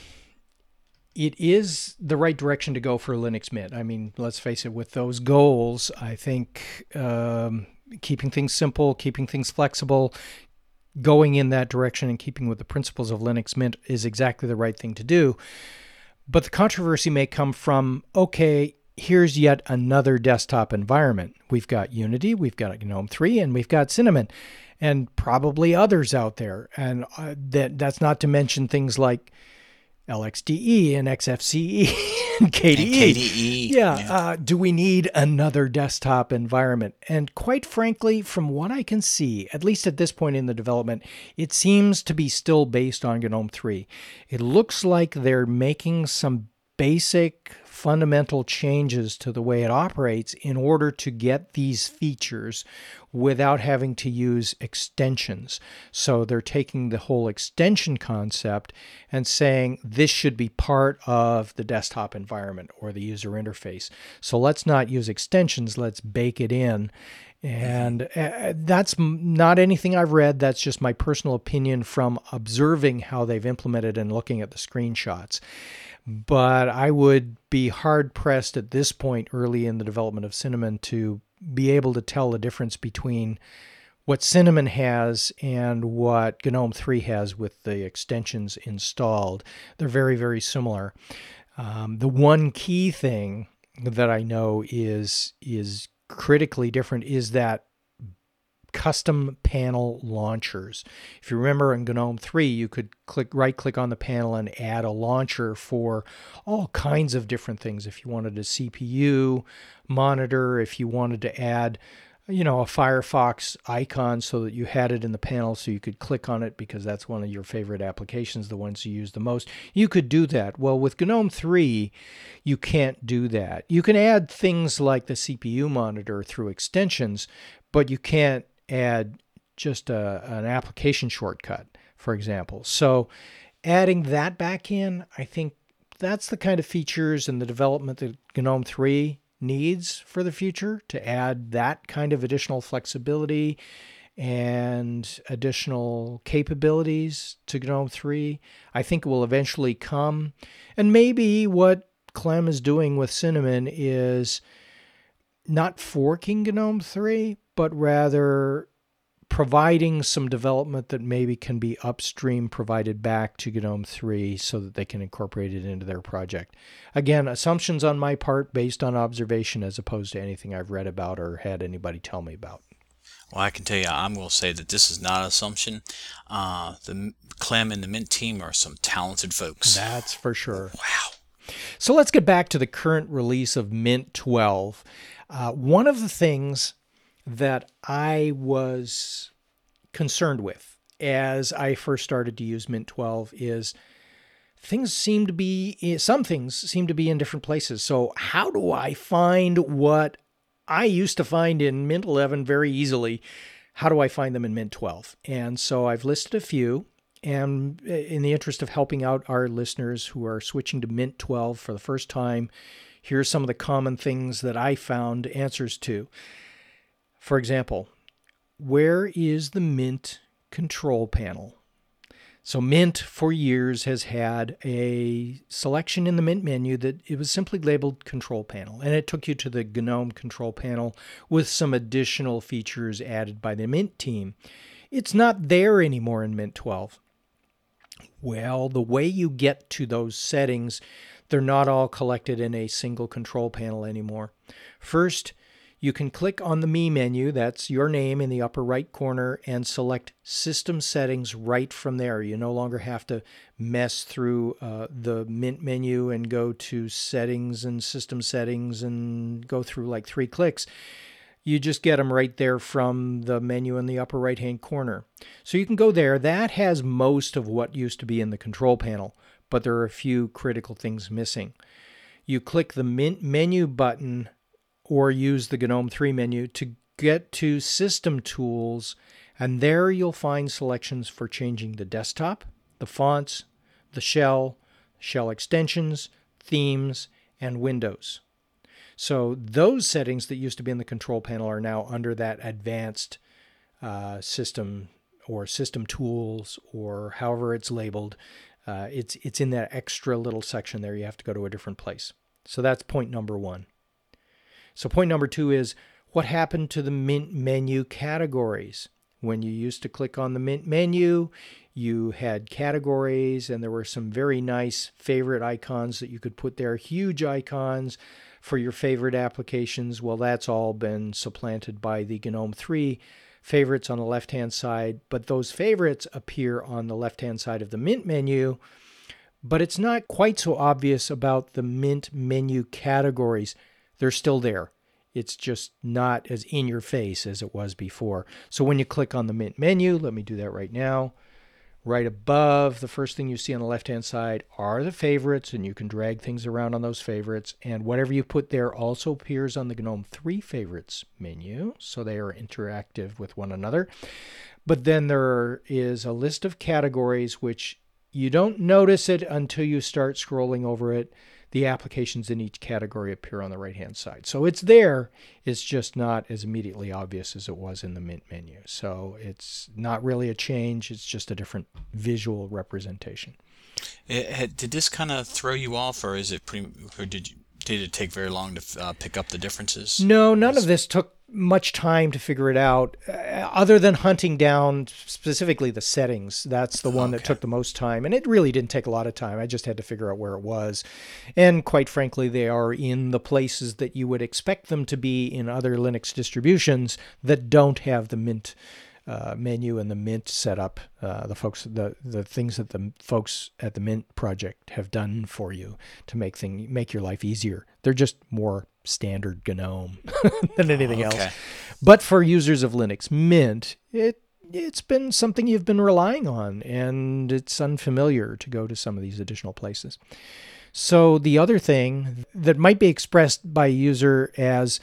it is the right direction to go for Linux Mint. I mean, let's face it, with those goals, I think um, keeping things simple, keeping things flexible, going in that direction and keeping with the principles of Linux Mint is exactly the right thing to do. But the controversy may come from, okay, here's yet another desktop environment. We've got Unity, we've got GNOME three, and we've got Cinnamon, and probably others out there. And uh, that that's not to mention things like L X D E and X F C E and K D E. And K D E. Yeah. yeah. Uh, do we need another desktop environment? And quite frankly, from what I can see, at least at this point in the development, it seems to be still based on GNOME three. It looks like they're making some basic fundamental changes to the way it operates in order to get these features without having to use extensions. So they're taking the whole extension concept and saying this should be part of the desktop environment or the user interface. So let's not use extensions, let's bake it in. And uh, that's not anything I've read. That's just my personal opinion from observing how they've implemented and looking at the screenshots. But I would be hard-pressed at this point early in the development of Cinnamon to be able to tell the difference between what Cinnamon has and what GNOME three has with the extensions installed. They're very, very similar. Um, the one key thing that I know is, is critically different is that custom panel launchers. If you remember in GNOME three, you could click right click on the panel and add a launcher for all kinds of different things. If you wanted a C P U monitor, if you wanted to add, you know, a Firefox icon so that you had it in the panel so you could click on it because that's one of your favorite applications, the ones you use the most, you could do that. Well, with GNOME three, you can't do that. You can add things like the C P U monitor through extensions, but you can't add just a, an application shortcut, for example. So adding that back in, I think that's the kind of features and the development that GNOME three needs for the future, to add that kind of additional flexibility and additional capabilities to GNOME three. I think it will eventually come. And maybe what Clem is doing with Cinnamon is not forking GNOME three, but rather providing some development that maybe can be upstream provided back to GNOME three so that they can incorporate it into their project. Again, assumptions on my part based on observation as opposed to anything I've read about or had anybody tell me about. Well, I can tell you, I'm going to say that this is not an assumption. Uh, the Clem and the Mint team are some talented folks. That's for sure. Wow. So let's get back to the current release of Mint twelve. Uh, one of the things that I was concerned with as I first started to use Mint twelve is things seem to be, some things seem to be in different places. So how do I find what I used to find in Mint eleven very easily? How do I find them in Mint twelve? And so I've listed a few. And in the interest of helping out our listeners who are switching to Mint twelve for the first time, here's some of the common things that I found answers to. For example, where is the Mint control panel? So Mint for years has had a selection in the Mint menu that it was simply labeled Control Panel, and it took you to the GNOME Control Panel with some additional features added by the Mint team. It's not there anymore in Mint twelve. Well, the way you get to those settings, they're not all collected in a single control panel anymore. First, you can click on the Me menu, that's your name in the upper right corner, and select System Settings right from there. You no longer have to mess through uh, the Mint menu and go to Settings and System Settings and go through like three clicks. You just get them right there from the menu in the upper right-hand corner. So you can go there. That has most of what used to be in the control panel, but there are a few critical things missing. You click the Mint menu button or use the GNOME three menu to get to System Tools, and there you'll find selections for changing the desktop, the fonts, the shell, shell extensions, themes, and windows. So those settings that used to be in the control panel are now under that advanced uh, system or System Tools, or however it's labeled. Uh, it's, it's in that extra little section there. You have to go to a different place. So that's point number one. So point number two is, what happened to the Mint menu categories? When you used to click on the Mint menu, you had categories, and there were some very nice favorite icons that you could put there, huge icons for your favorite applications. Well, that's all been supplanted by the GNOME three favorites on the left-hand side, but those favorites appear on the left-hand side of the Mint menu, but it's not quite so obvious about the Mint menu categories. They're still there. It's just not as in your face as it was before. So when you click on the Mint menu, let me do that right now. Right above, the first thing you see on the left-hand side are the favorites, and you can drag things around on those favorites. And whatever you put there also appears on the GNOME three favorites menu, so they are interactive with one another. But then there is a list of categories which you don't notice it until you start scrolling over it. The applications in each category appear on the right-hand side. So it's there. It's just not as immediately obvious as it was in the Mint menu. So it's not really a change. It's just a different visual representation. It, had- did this kind of throw you off, or is it pretty? Or did you, did it take very long to uh, pick up the differences? No, none of this took much time to figure it out, uh, other than hunting down specifically the settings. That's the one Okay. that took the most time, and it really didn't take a lot of time. I just had to figure out where it was. And quite frankly, they are in the places that you would expect them to be in other Linux distributions that don't have the Mint uh, menu and the Mint setup, uh, the folks, the the things that the folks at the Mint project have done for you to make thing make your life easier. They're just more standard GNOME than anything Okay. else. But for users of Linux Mint, it it's been something you've been relying on, and it's unfamiliar to go to some of these additional places. So the other thing that might be expressed by a user as,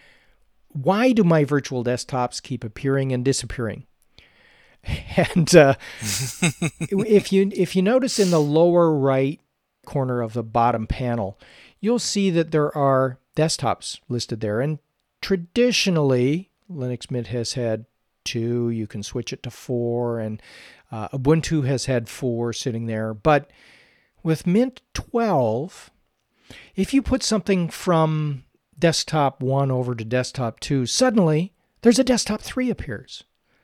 why do my virtual desktops keep appearing and disappearing? And uh, if you if you notice in the lower right corner of the bottom panel, you'll see that there are desktops listed there. And traditionally, Linux Mint has had two. You can switch it to four, and uh, Ubuntu has had four sitting there. But with Mint twelve, if you put something from desktop one over to desktop two, suddenly there's a desktop three appears.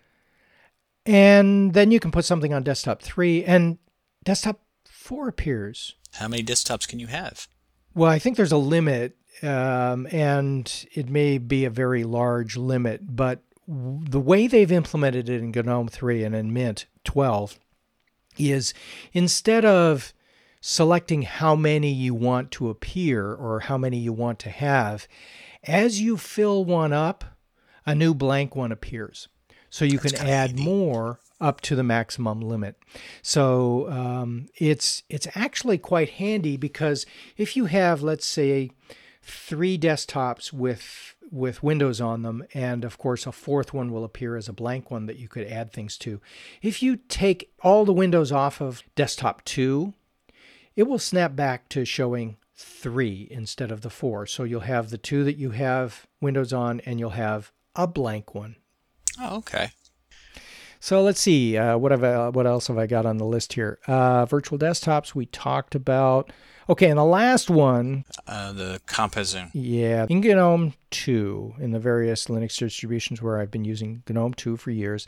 And then you can put something on desktop three, and desktop four appears. How many desktops can you have? Well, I think there's a limit, um, and it may be a very large limit, but w- the way they've implemented it in GNOME three and in Mint twelve is, instead of selecting how many you want to appear or how many you want to have, as you fill one up, a new blank one appears. So you That's can kinda add handy. more up to the maximum limit. So um, it's it's actually quite handy, because if you have, let's say, three desktops with with Windows on them, and of course a fourth one will appear as a blank one that you could add things to. If you take all the windows off of desktop two, it will snap back to showing three instead of the four. So you'll have the two that you have Windows on, and you'll have a blank one. Oh, okay. So let's see. Uh, what have I, what else have I got on the list here? Uh, virtual desktops we talked about. Okay, and the last one. Uh, the CompaZoom. Yeah, in GNOME two, in the various Linux distributions where I've been using GNOME two for years,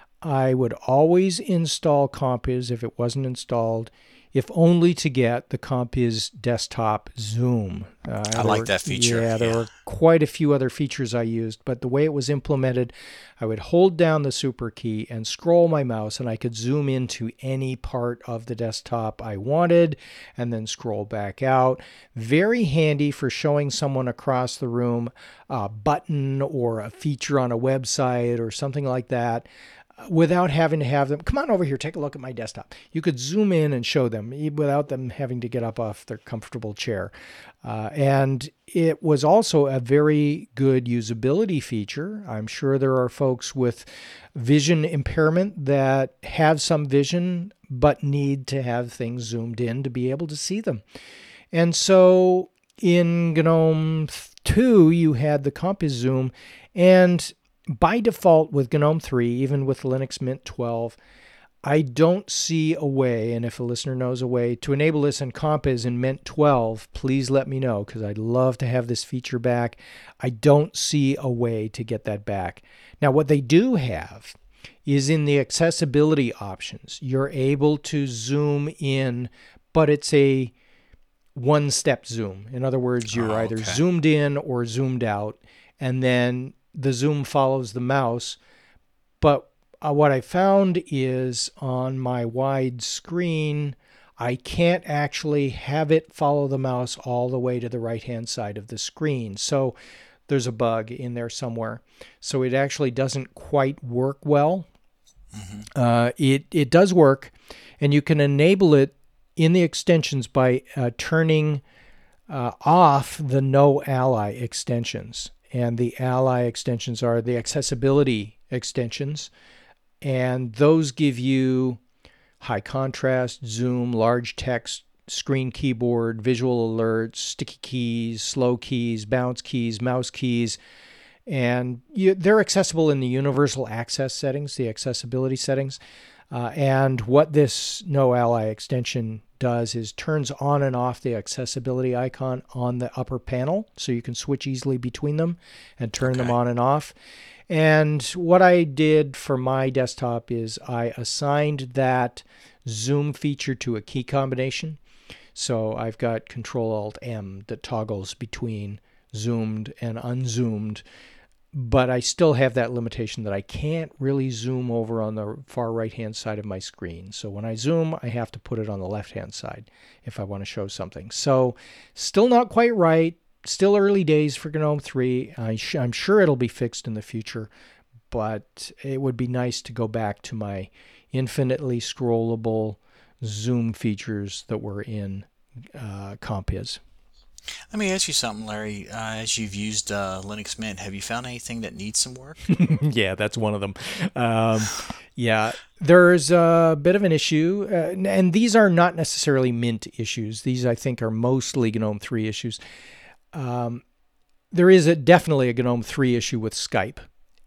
I would always install Compiz if it wasn't installed, if only to get the Compiz desktop zoom. Uh, I like were, that feature. Yeah, there yeah. were quite a few other features I used, but the way it was implemented, I would hold down the super key and scroll my mouse, and I could zoom into any part of the desktop I wanted, and then scroll back out. Very handy for showing someone across the room a button or a feature on a website or something like that, without having to have them, come on over here, take a look at my desktop. You could zoom in and show them without them having to get up off their comfortable chair. Uh, and it was also a very good usability feature. I'm sure there are folks with vision impairment that have some vision but need to have things zoomed in to be able to see them. And so in GNOME two, you had the Compiz Zoom, and by default with GNOME three, even with Linux Mint twelve, I don't see a way, and if a listener knows a way, to enable this in Compiz in Mint twelve, please let me know, because I'd love to have this feature back. I don't see a way to get that back. Now, what they do have is in the accessibility options, you're able to zoom in, but it's a one-step zoom. In other words, you're oh, either okay. zoomed in or zoomed out, and then the zoom follows the mouse. But uh, what I found is on my wide screen, I can't actually have it follow the mouse all the way to the right-hand side of the screen. So there's a bug in there somewhere. So it actually doesn't quite work well. Mm-hmm. Uh, it, it does work, and you can enable it in the extensions by uh, turning uh, off the No Ally extensions. And the Ally extensions are the accessibility extensions. And those give you high contrast, zoom, large text, screen keyboard, visual alerts, sticky keys, slow keys, bounce keys, mouse keys. And you, they're accessible in the universal access settings, the accessibility settings. Uh, and what this No Ally extension does is turns on and off the accessibility icon on the upper panel, so you can switch easily between them and turn okay. them on and off. And what I did for my desktop is I assigned that zoom feature to a key combination. So I've got Control Alt M that toggles between zoomed and unzoomed, but I still have that limitation that I can't really zoom over on the far right-hand side of my screen. So when I zoom, I have to put it on the left-hand side if I want to show something. So still not quite right. Still early days for GNOME three. I sh- I'm sure it'll be fixed in the future, but it would be nice to go back to my infinitely scrollable zoom features that were in uh, Compiz. Let me ask you something, Larry. Uh, as you've used uh, Linux Mint, have you found anything that needs some work? Yeah, that's one of them. Um, yeah, there's a bit of an issue, uh, and these are not necessarily Mint issues. These, I think, are mostly GNOME three issues. Um, there is a, definitely a GNOME three issue with Skype.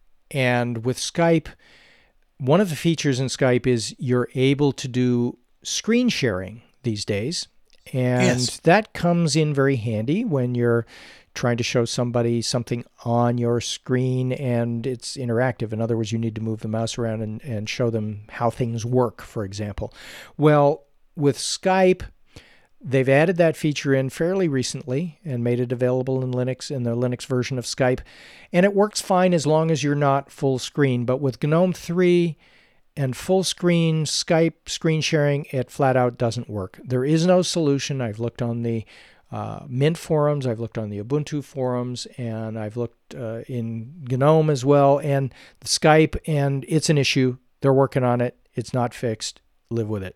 And with Skype, one of the features in Skype is you're able to do screen sharing these days. And yes. that comes in very handy when you're trying to show somebody something on your screen and it's interactive. In other words, you need to move the mouse around and, and show them how things work, for example. Well, with Skype, they've added that feature in fairly recently and made it available in Linux, in the Linux version of Skype. And it works fine as long as you're not full screen. But with GNOME three and full screen Skype screen sharing, it flat out doesn't work. There is no solution. I've looked on the uh, Mint forums, I've looked on the Ubuntu forums, and I've looked uh, in GNOME as well, and Skype, and it's an issue. They're working on it. It's not fixed. Live with it.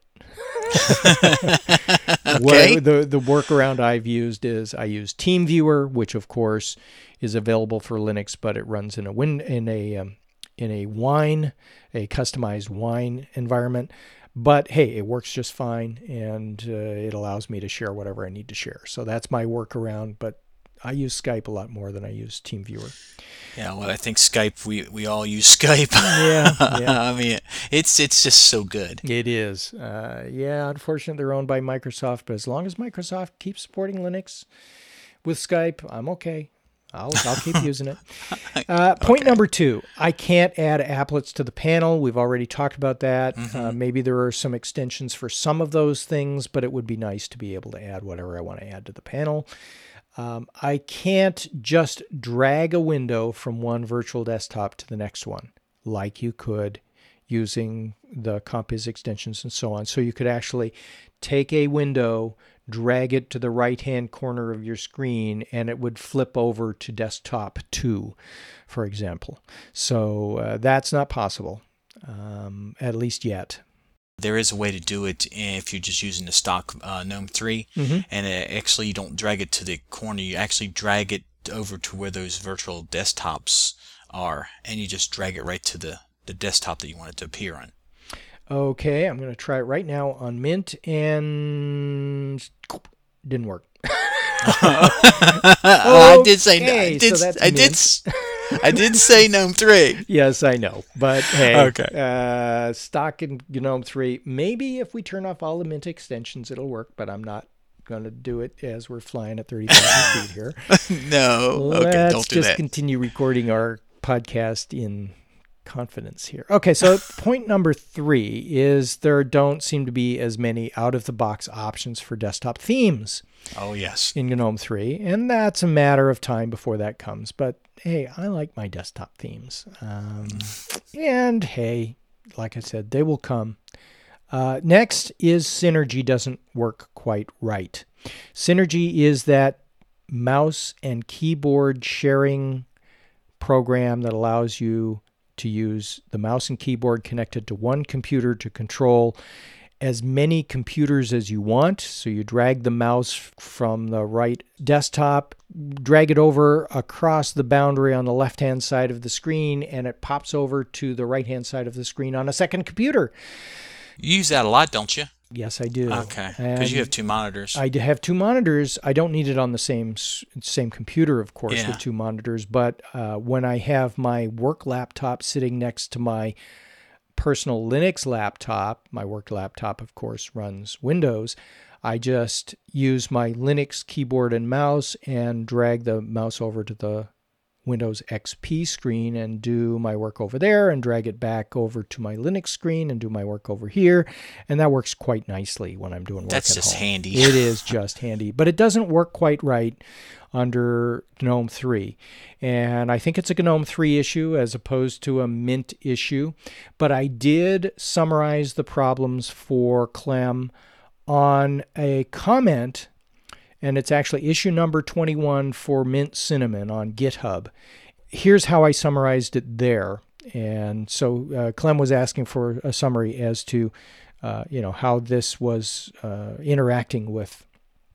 Okay. What, the, the workaround I've used is I use TeamViewer, which of course is available for Linux, but it runs in a win in a um, in a Wine, a customized Wine environment. But hey, it works just fine, and uh, it allows me to share whatever I need to share. So that's my workaround. But I use Skype a lot more than I use TeamViewer. Yeah, well, I think Skype. We, we all use Skype. Yeah, yeah. I mean, it's it's just so good. It is. Uh, yeah, unfortunately, they're owned by Microsoft, but as long as Microsoft keeps supporting Linux with Skype, I'm okay. I'll, I'll keep using it. Uh, point okay. number two, I can't add applets to the panel. We've already talked about that. Mm-hmm. Uh, maybe there are some extensions for some of those things, but it would be nice to be able to add whatever I want to add to the panel. Um, I can't just drag a window from one virtual desktop to the next one like you could using the Compiz extensions and so on. So you could actually take a window, drag it to the right-hand corner of your screen, and it would flip over to desktop two, for example. So uh, that's not possible, um, at least yet. There is a way to do it if you're just using the stock uh, GNOME three, mm-hmm. and it, actually you don't drag it to the corner. You actually drag it over to where those virtual desktops are, and you just drag it right to the, the desktop that you want it to appear on. Okay, I'm going to try it right now on Mint, and didn't work. oh, I did say no. I did, so I did, I did say GNOME three. Yes, I know. But hey, okay. uh, stock in GNOME three, maybe if we turn off all the Mint extensions, it'll work, but I'm not going to do it as we're flying at thirty thousand feet here. No. Let's okay, don't do just that. continue recording our podcast in confidence here. Okay, so point number three is there don't seem to be as many out-of-the-box options for desktop themes. Oh, yes. In GNOME three, and that's a matter of time before that comes. But hey, I like my desktop themes. Um, and hey, like I said, they will come. Uh, next is Synergy doesn't work quite right. Synergy is that mouse and keyboard sharing program that allows you to use the mouse and keyboard connected to one computer to control as many computers as you want. So you drag the mouse from the right desktop, drag it over across the boundary on the left-hand side of the screen, and it pops over to the right-hand side of the screen on a second computer. You use that a lot, don't you? Yes, I do. Okay, because you have two monitors. I have two monitors. I don't need it on the same same computer, of course, yeah. with two monitors. But uh, when I have my work laptop sitting next to my personal Linux laptop, my work laptop, of course, runs Windows, I just use my Linux keyboard and mouse and drag the mouse over to the Windows X P screen and do my work over there and drag it back over to my Linux screen and do my work over here. And that works quite nicely when I'm doing work That's at just home. handy. It is just handy. But it doesn't work quite right under GNOME three. And I think it's a GNOME three issue as opposed to a Mint issue. But I did summarize the problems for Clem on a comment, and it's actually issue number twenty-one for Mint Cinnamon on GitHub. Here's how I summarized it there. And so uh, Clem was asking for a summary as to, uh, you know, how this was uh, interacting with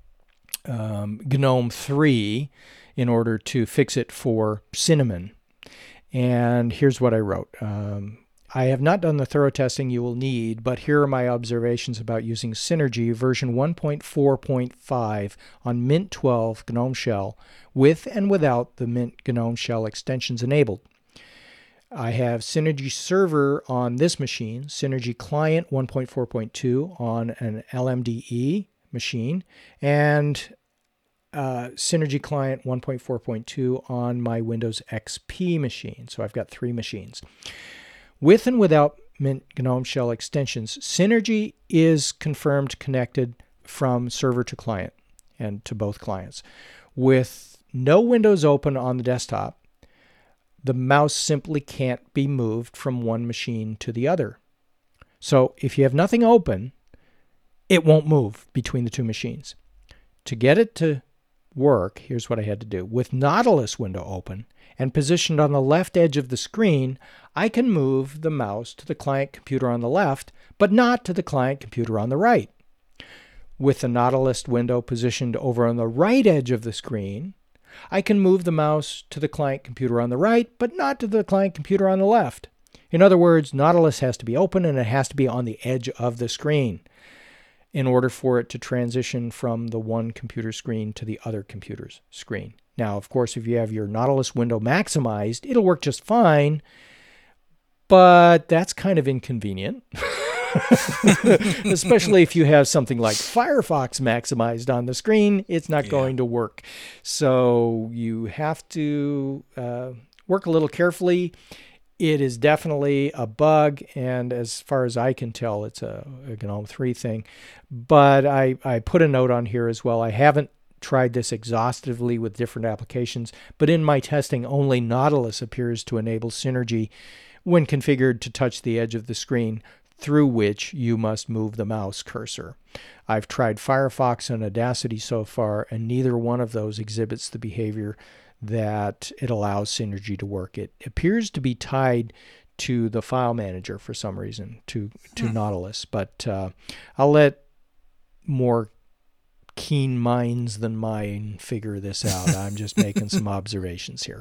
um, GNOME three in order to fix it for Cinnamon. And here's what I wrote. Um, I have not done the thorough testing you will need, but here are my observations about using Synergy version one point four point five on Mint twelve GNOME Shell with and without the Mint GNOME Shell extensions enabled. I have Synergy Server on this machine, Synergy Client one point four point two on an L M D E machine, and uh, Synergy Client one point four point two on my Windows X P machine. So I've got three machines. With and without Mint GNOME Shell extensions, Synergy is confirmed connected from server to client and to both clients. With no windows open on the desktop, the mouse simply can't be moved from one machine to the other. So if you have nothing open, it won't move between the two machines. To get it to work, here's what I had to do. With Nautilus window open and positioned on the left edge of the screen, I can move the mouse to the client computer on the left, but not to the client computer on the right. With the Nautilus window positioned over on the right edge of the screen, I can move the mouse to the client computer on the right, but not to the client computer on the left. In other words, Nautilus has to be open and it has to be on the edge of the screen. in order for it to transition from the one computer screen to the other computer's screen. Now, of course, if you have your Nautilus window maximized, it'll work just fine, but that's kind of inconvenient. Especially if you have something like Firefox maximized on the screen, it's not yeah. going to work. So you have to uh, work a little carefully. It is definitely a bug, and as far as I can tell, it's a, a GNOME three thing. But I, I put a note on here as well. I haven't tried this exhaustively with different applications, but in my testing, only Nautilus appears to enable Synergy when configured to touch the edge of the screen through which you must move the mouse cursor. I've tried Firefox and Audacity so far, and neither one of those exhibits the behavior that it allows Synergy to work. It appears to be tied to the file manager for some reason, to, to hmm. Nautilus, but uh, I'll let more keen minds than mine figure this out. I'm just making some observations here.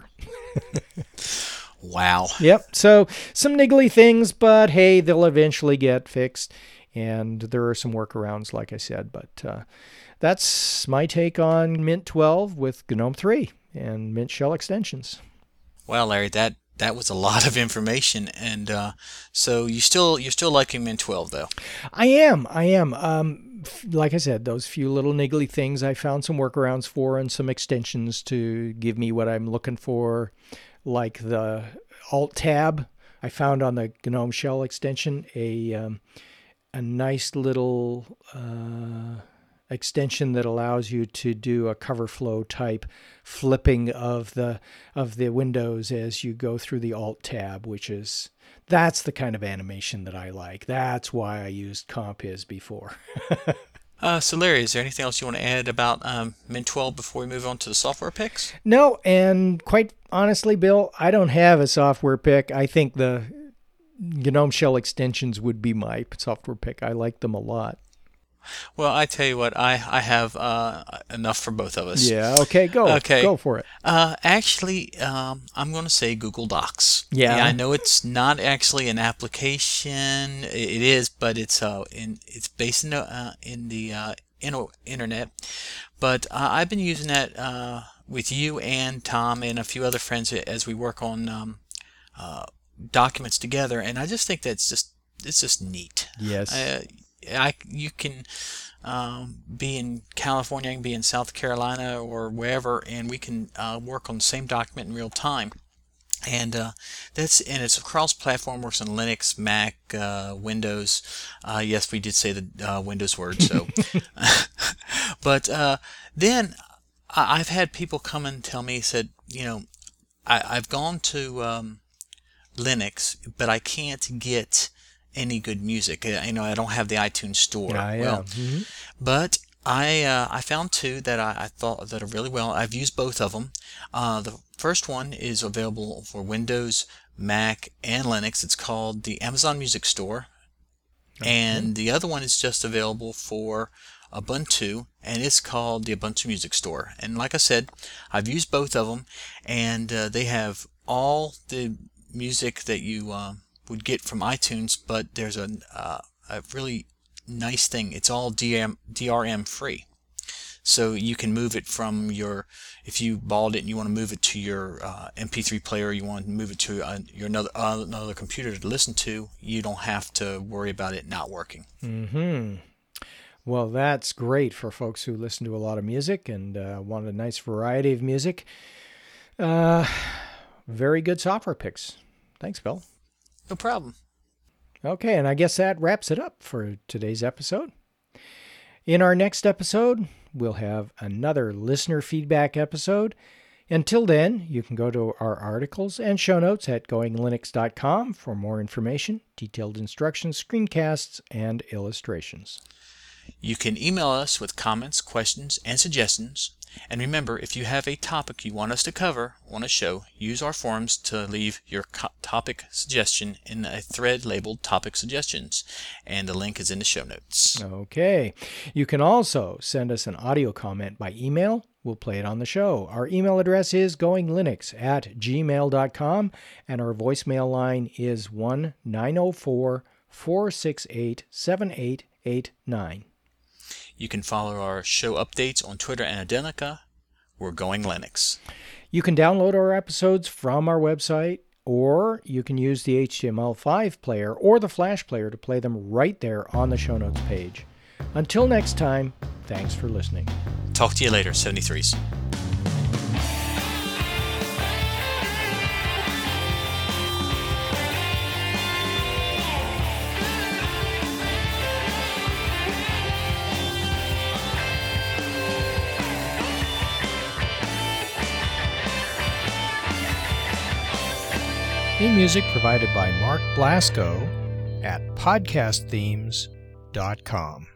Wow. Yep. So some niggly things, but hey, they'll eventually get fixed. And there are some workarounds, like I said. But uh, that's my take on Mint twelve with GNOME three and Mint shell extensions. Well, Larry, that, that was a lot of information. And uh, so you still you're still liking Mint twelve, though? I am. I am. Um, like I said, those few little niggly things I found some workarounds for and some extensions to give me what I'm looking for. Like the Alt tab, I found on the GNOME shell extension a um, a nice little uh, extension that allows you to do a cover flow type flipping of the of the windows as you go through the Alt tab, which is that's the kind of animation that I like. That's why I used Compiz before. Uh, so, Larry, is there anything else you want to add about um, Mint twelve before we move on to the software picks? No, and quite honestly, Bill, I don't have a software pick. I think the GNOME shell extensions would be my software pick. I like them a lot. Well, I tell you what, I, I have uh, enough for both of us. Yeah, okay, go. Okay. Go for it. Uh, actually, um, I'm going to say Google Docs. Yeah. yeah. I know it's not actually an application. It is, but it's uh, in it's based in the, uh, in the uh, in- internet. But uh, I've been using that uh, with you and Tom and a few other friends as we work on um, uh, documents together, and I just think that's just it's just neat. Yes. Uh, I, you can um, be in California, I can be in South Carolina or wherever, and we can uh, work on the same document in real time. And uh, that's and it's a cross-platform, works on Linux, Mac, uh, Windows. Uh, yes, we did say the uh, Windows word. So, but uh, then I, I've had people come and tell me, said, you know, I, I've gone to um, Linux, but I can't get any good music. You know, I don't have the iTunes store. Yeah, yeah. Well, mm-hmm. But I uh, I found two that I, I thought that are really well. I've used both of them. Uh, the first one is available for Windows, Mac, and Linux. It's called the Amazon Music Store. Okay. And the other one is just available for Ubuntu, and it's called the Ubuntu Music Store. And like I said, I've used both of them, and uh, they have all the music that you uh, would get from iTunes, but there's a, uh, a really nice thing. It's all D R M free. So you can move it from your, if you bought it and you want to move it to your uh, M P three player, you want to move it to uh, your another uh, another computer to listen to, you don't have to worry about it not working. Mm-hmm. Well, that's great for folks who listen to a lot of music and uh, want a nice variety of music. Uh, very good software picks. Thanks, Bill. No problem. Okay, and I guess that wraps it up for today's episode. In our next episode, we'll have another listener feedback episode. Until then, you can go to our articles and show notes at going linux dot com for more information, detailed instructions, screencasts, and illustrations. You can email us with comments, questions, and suggestions. And remember, if you have a topic you want us to cover on a show, use our forums to leave your co- topic suggestion in a thread labeled Topic Suggestions, and the link is in the show notes. Okay. You can also send us an audio comment by email. We'll play it on the show. Our email address is goinglinux at gmail dot com, and our voicemail line is one nine zero four, four six eight, seven eight eight nine. You can follow our show updates on Twitter and Adenica. We're Going Linux. You can download our episodes from our website, or you can use the H T M L five player or the Flash player to play them right there on the show notes page. Until next time, thanks for listening. Talk to you later, seventy-threes. Theme music provided by Mark Blasco at podcast themes dot com.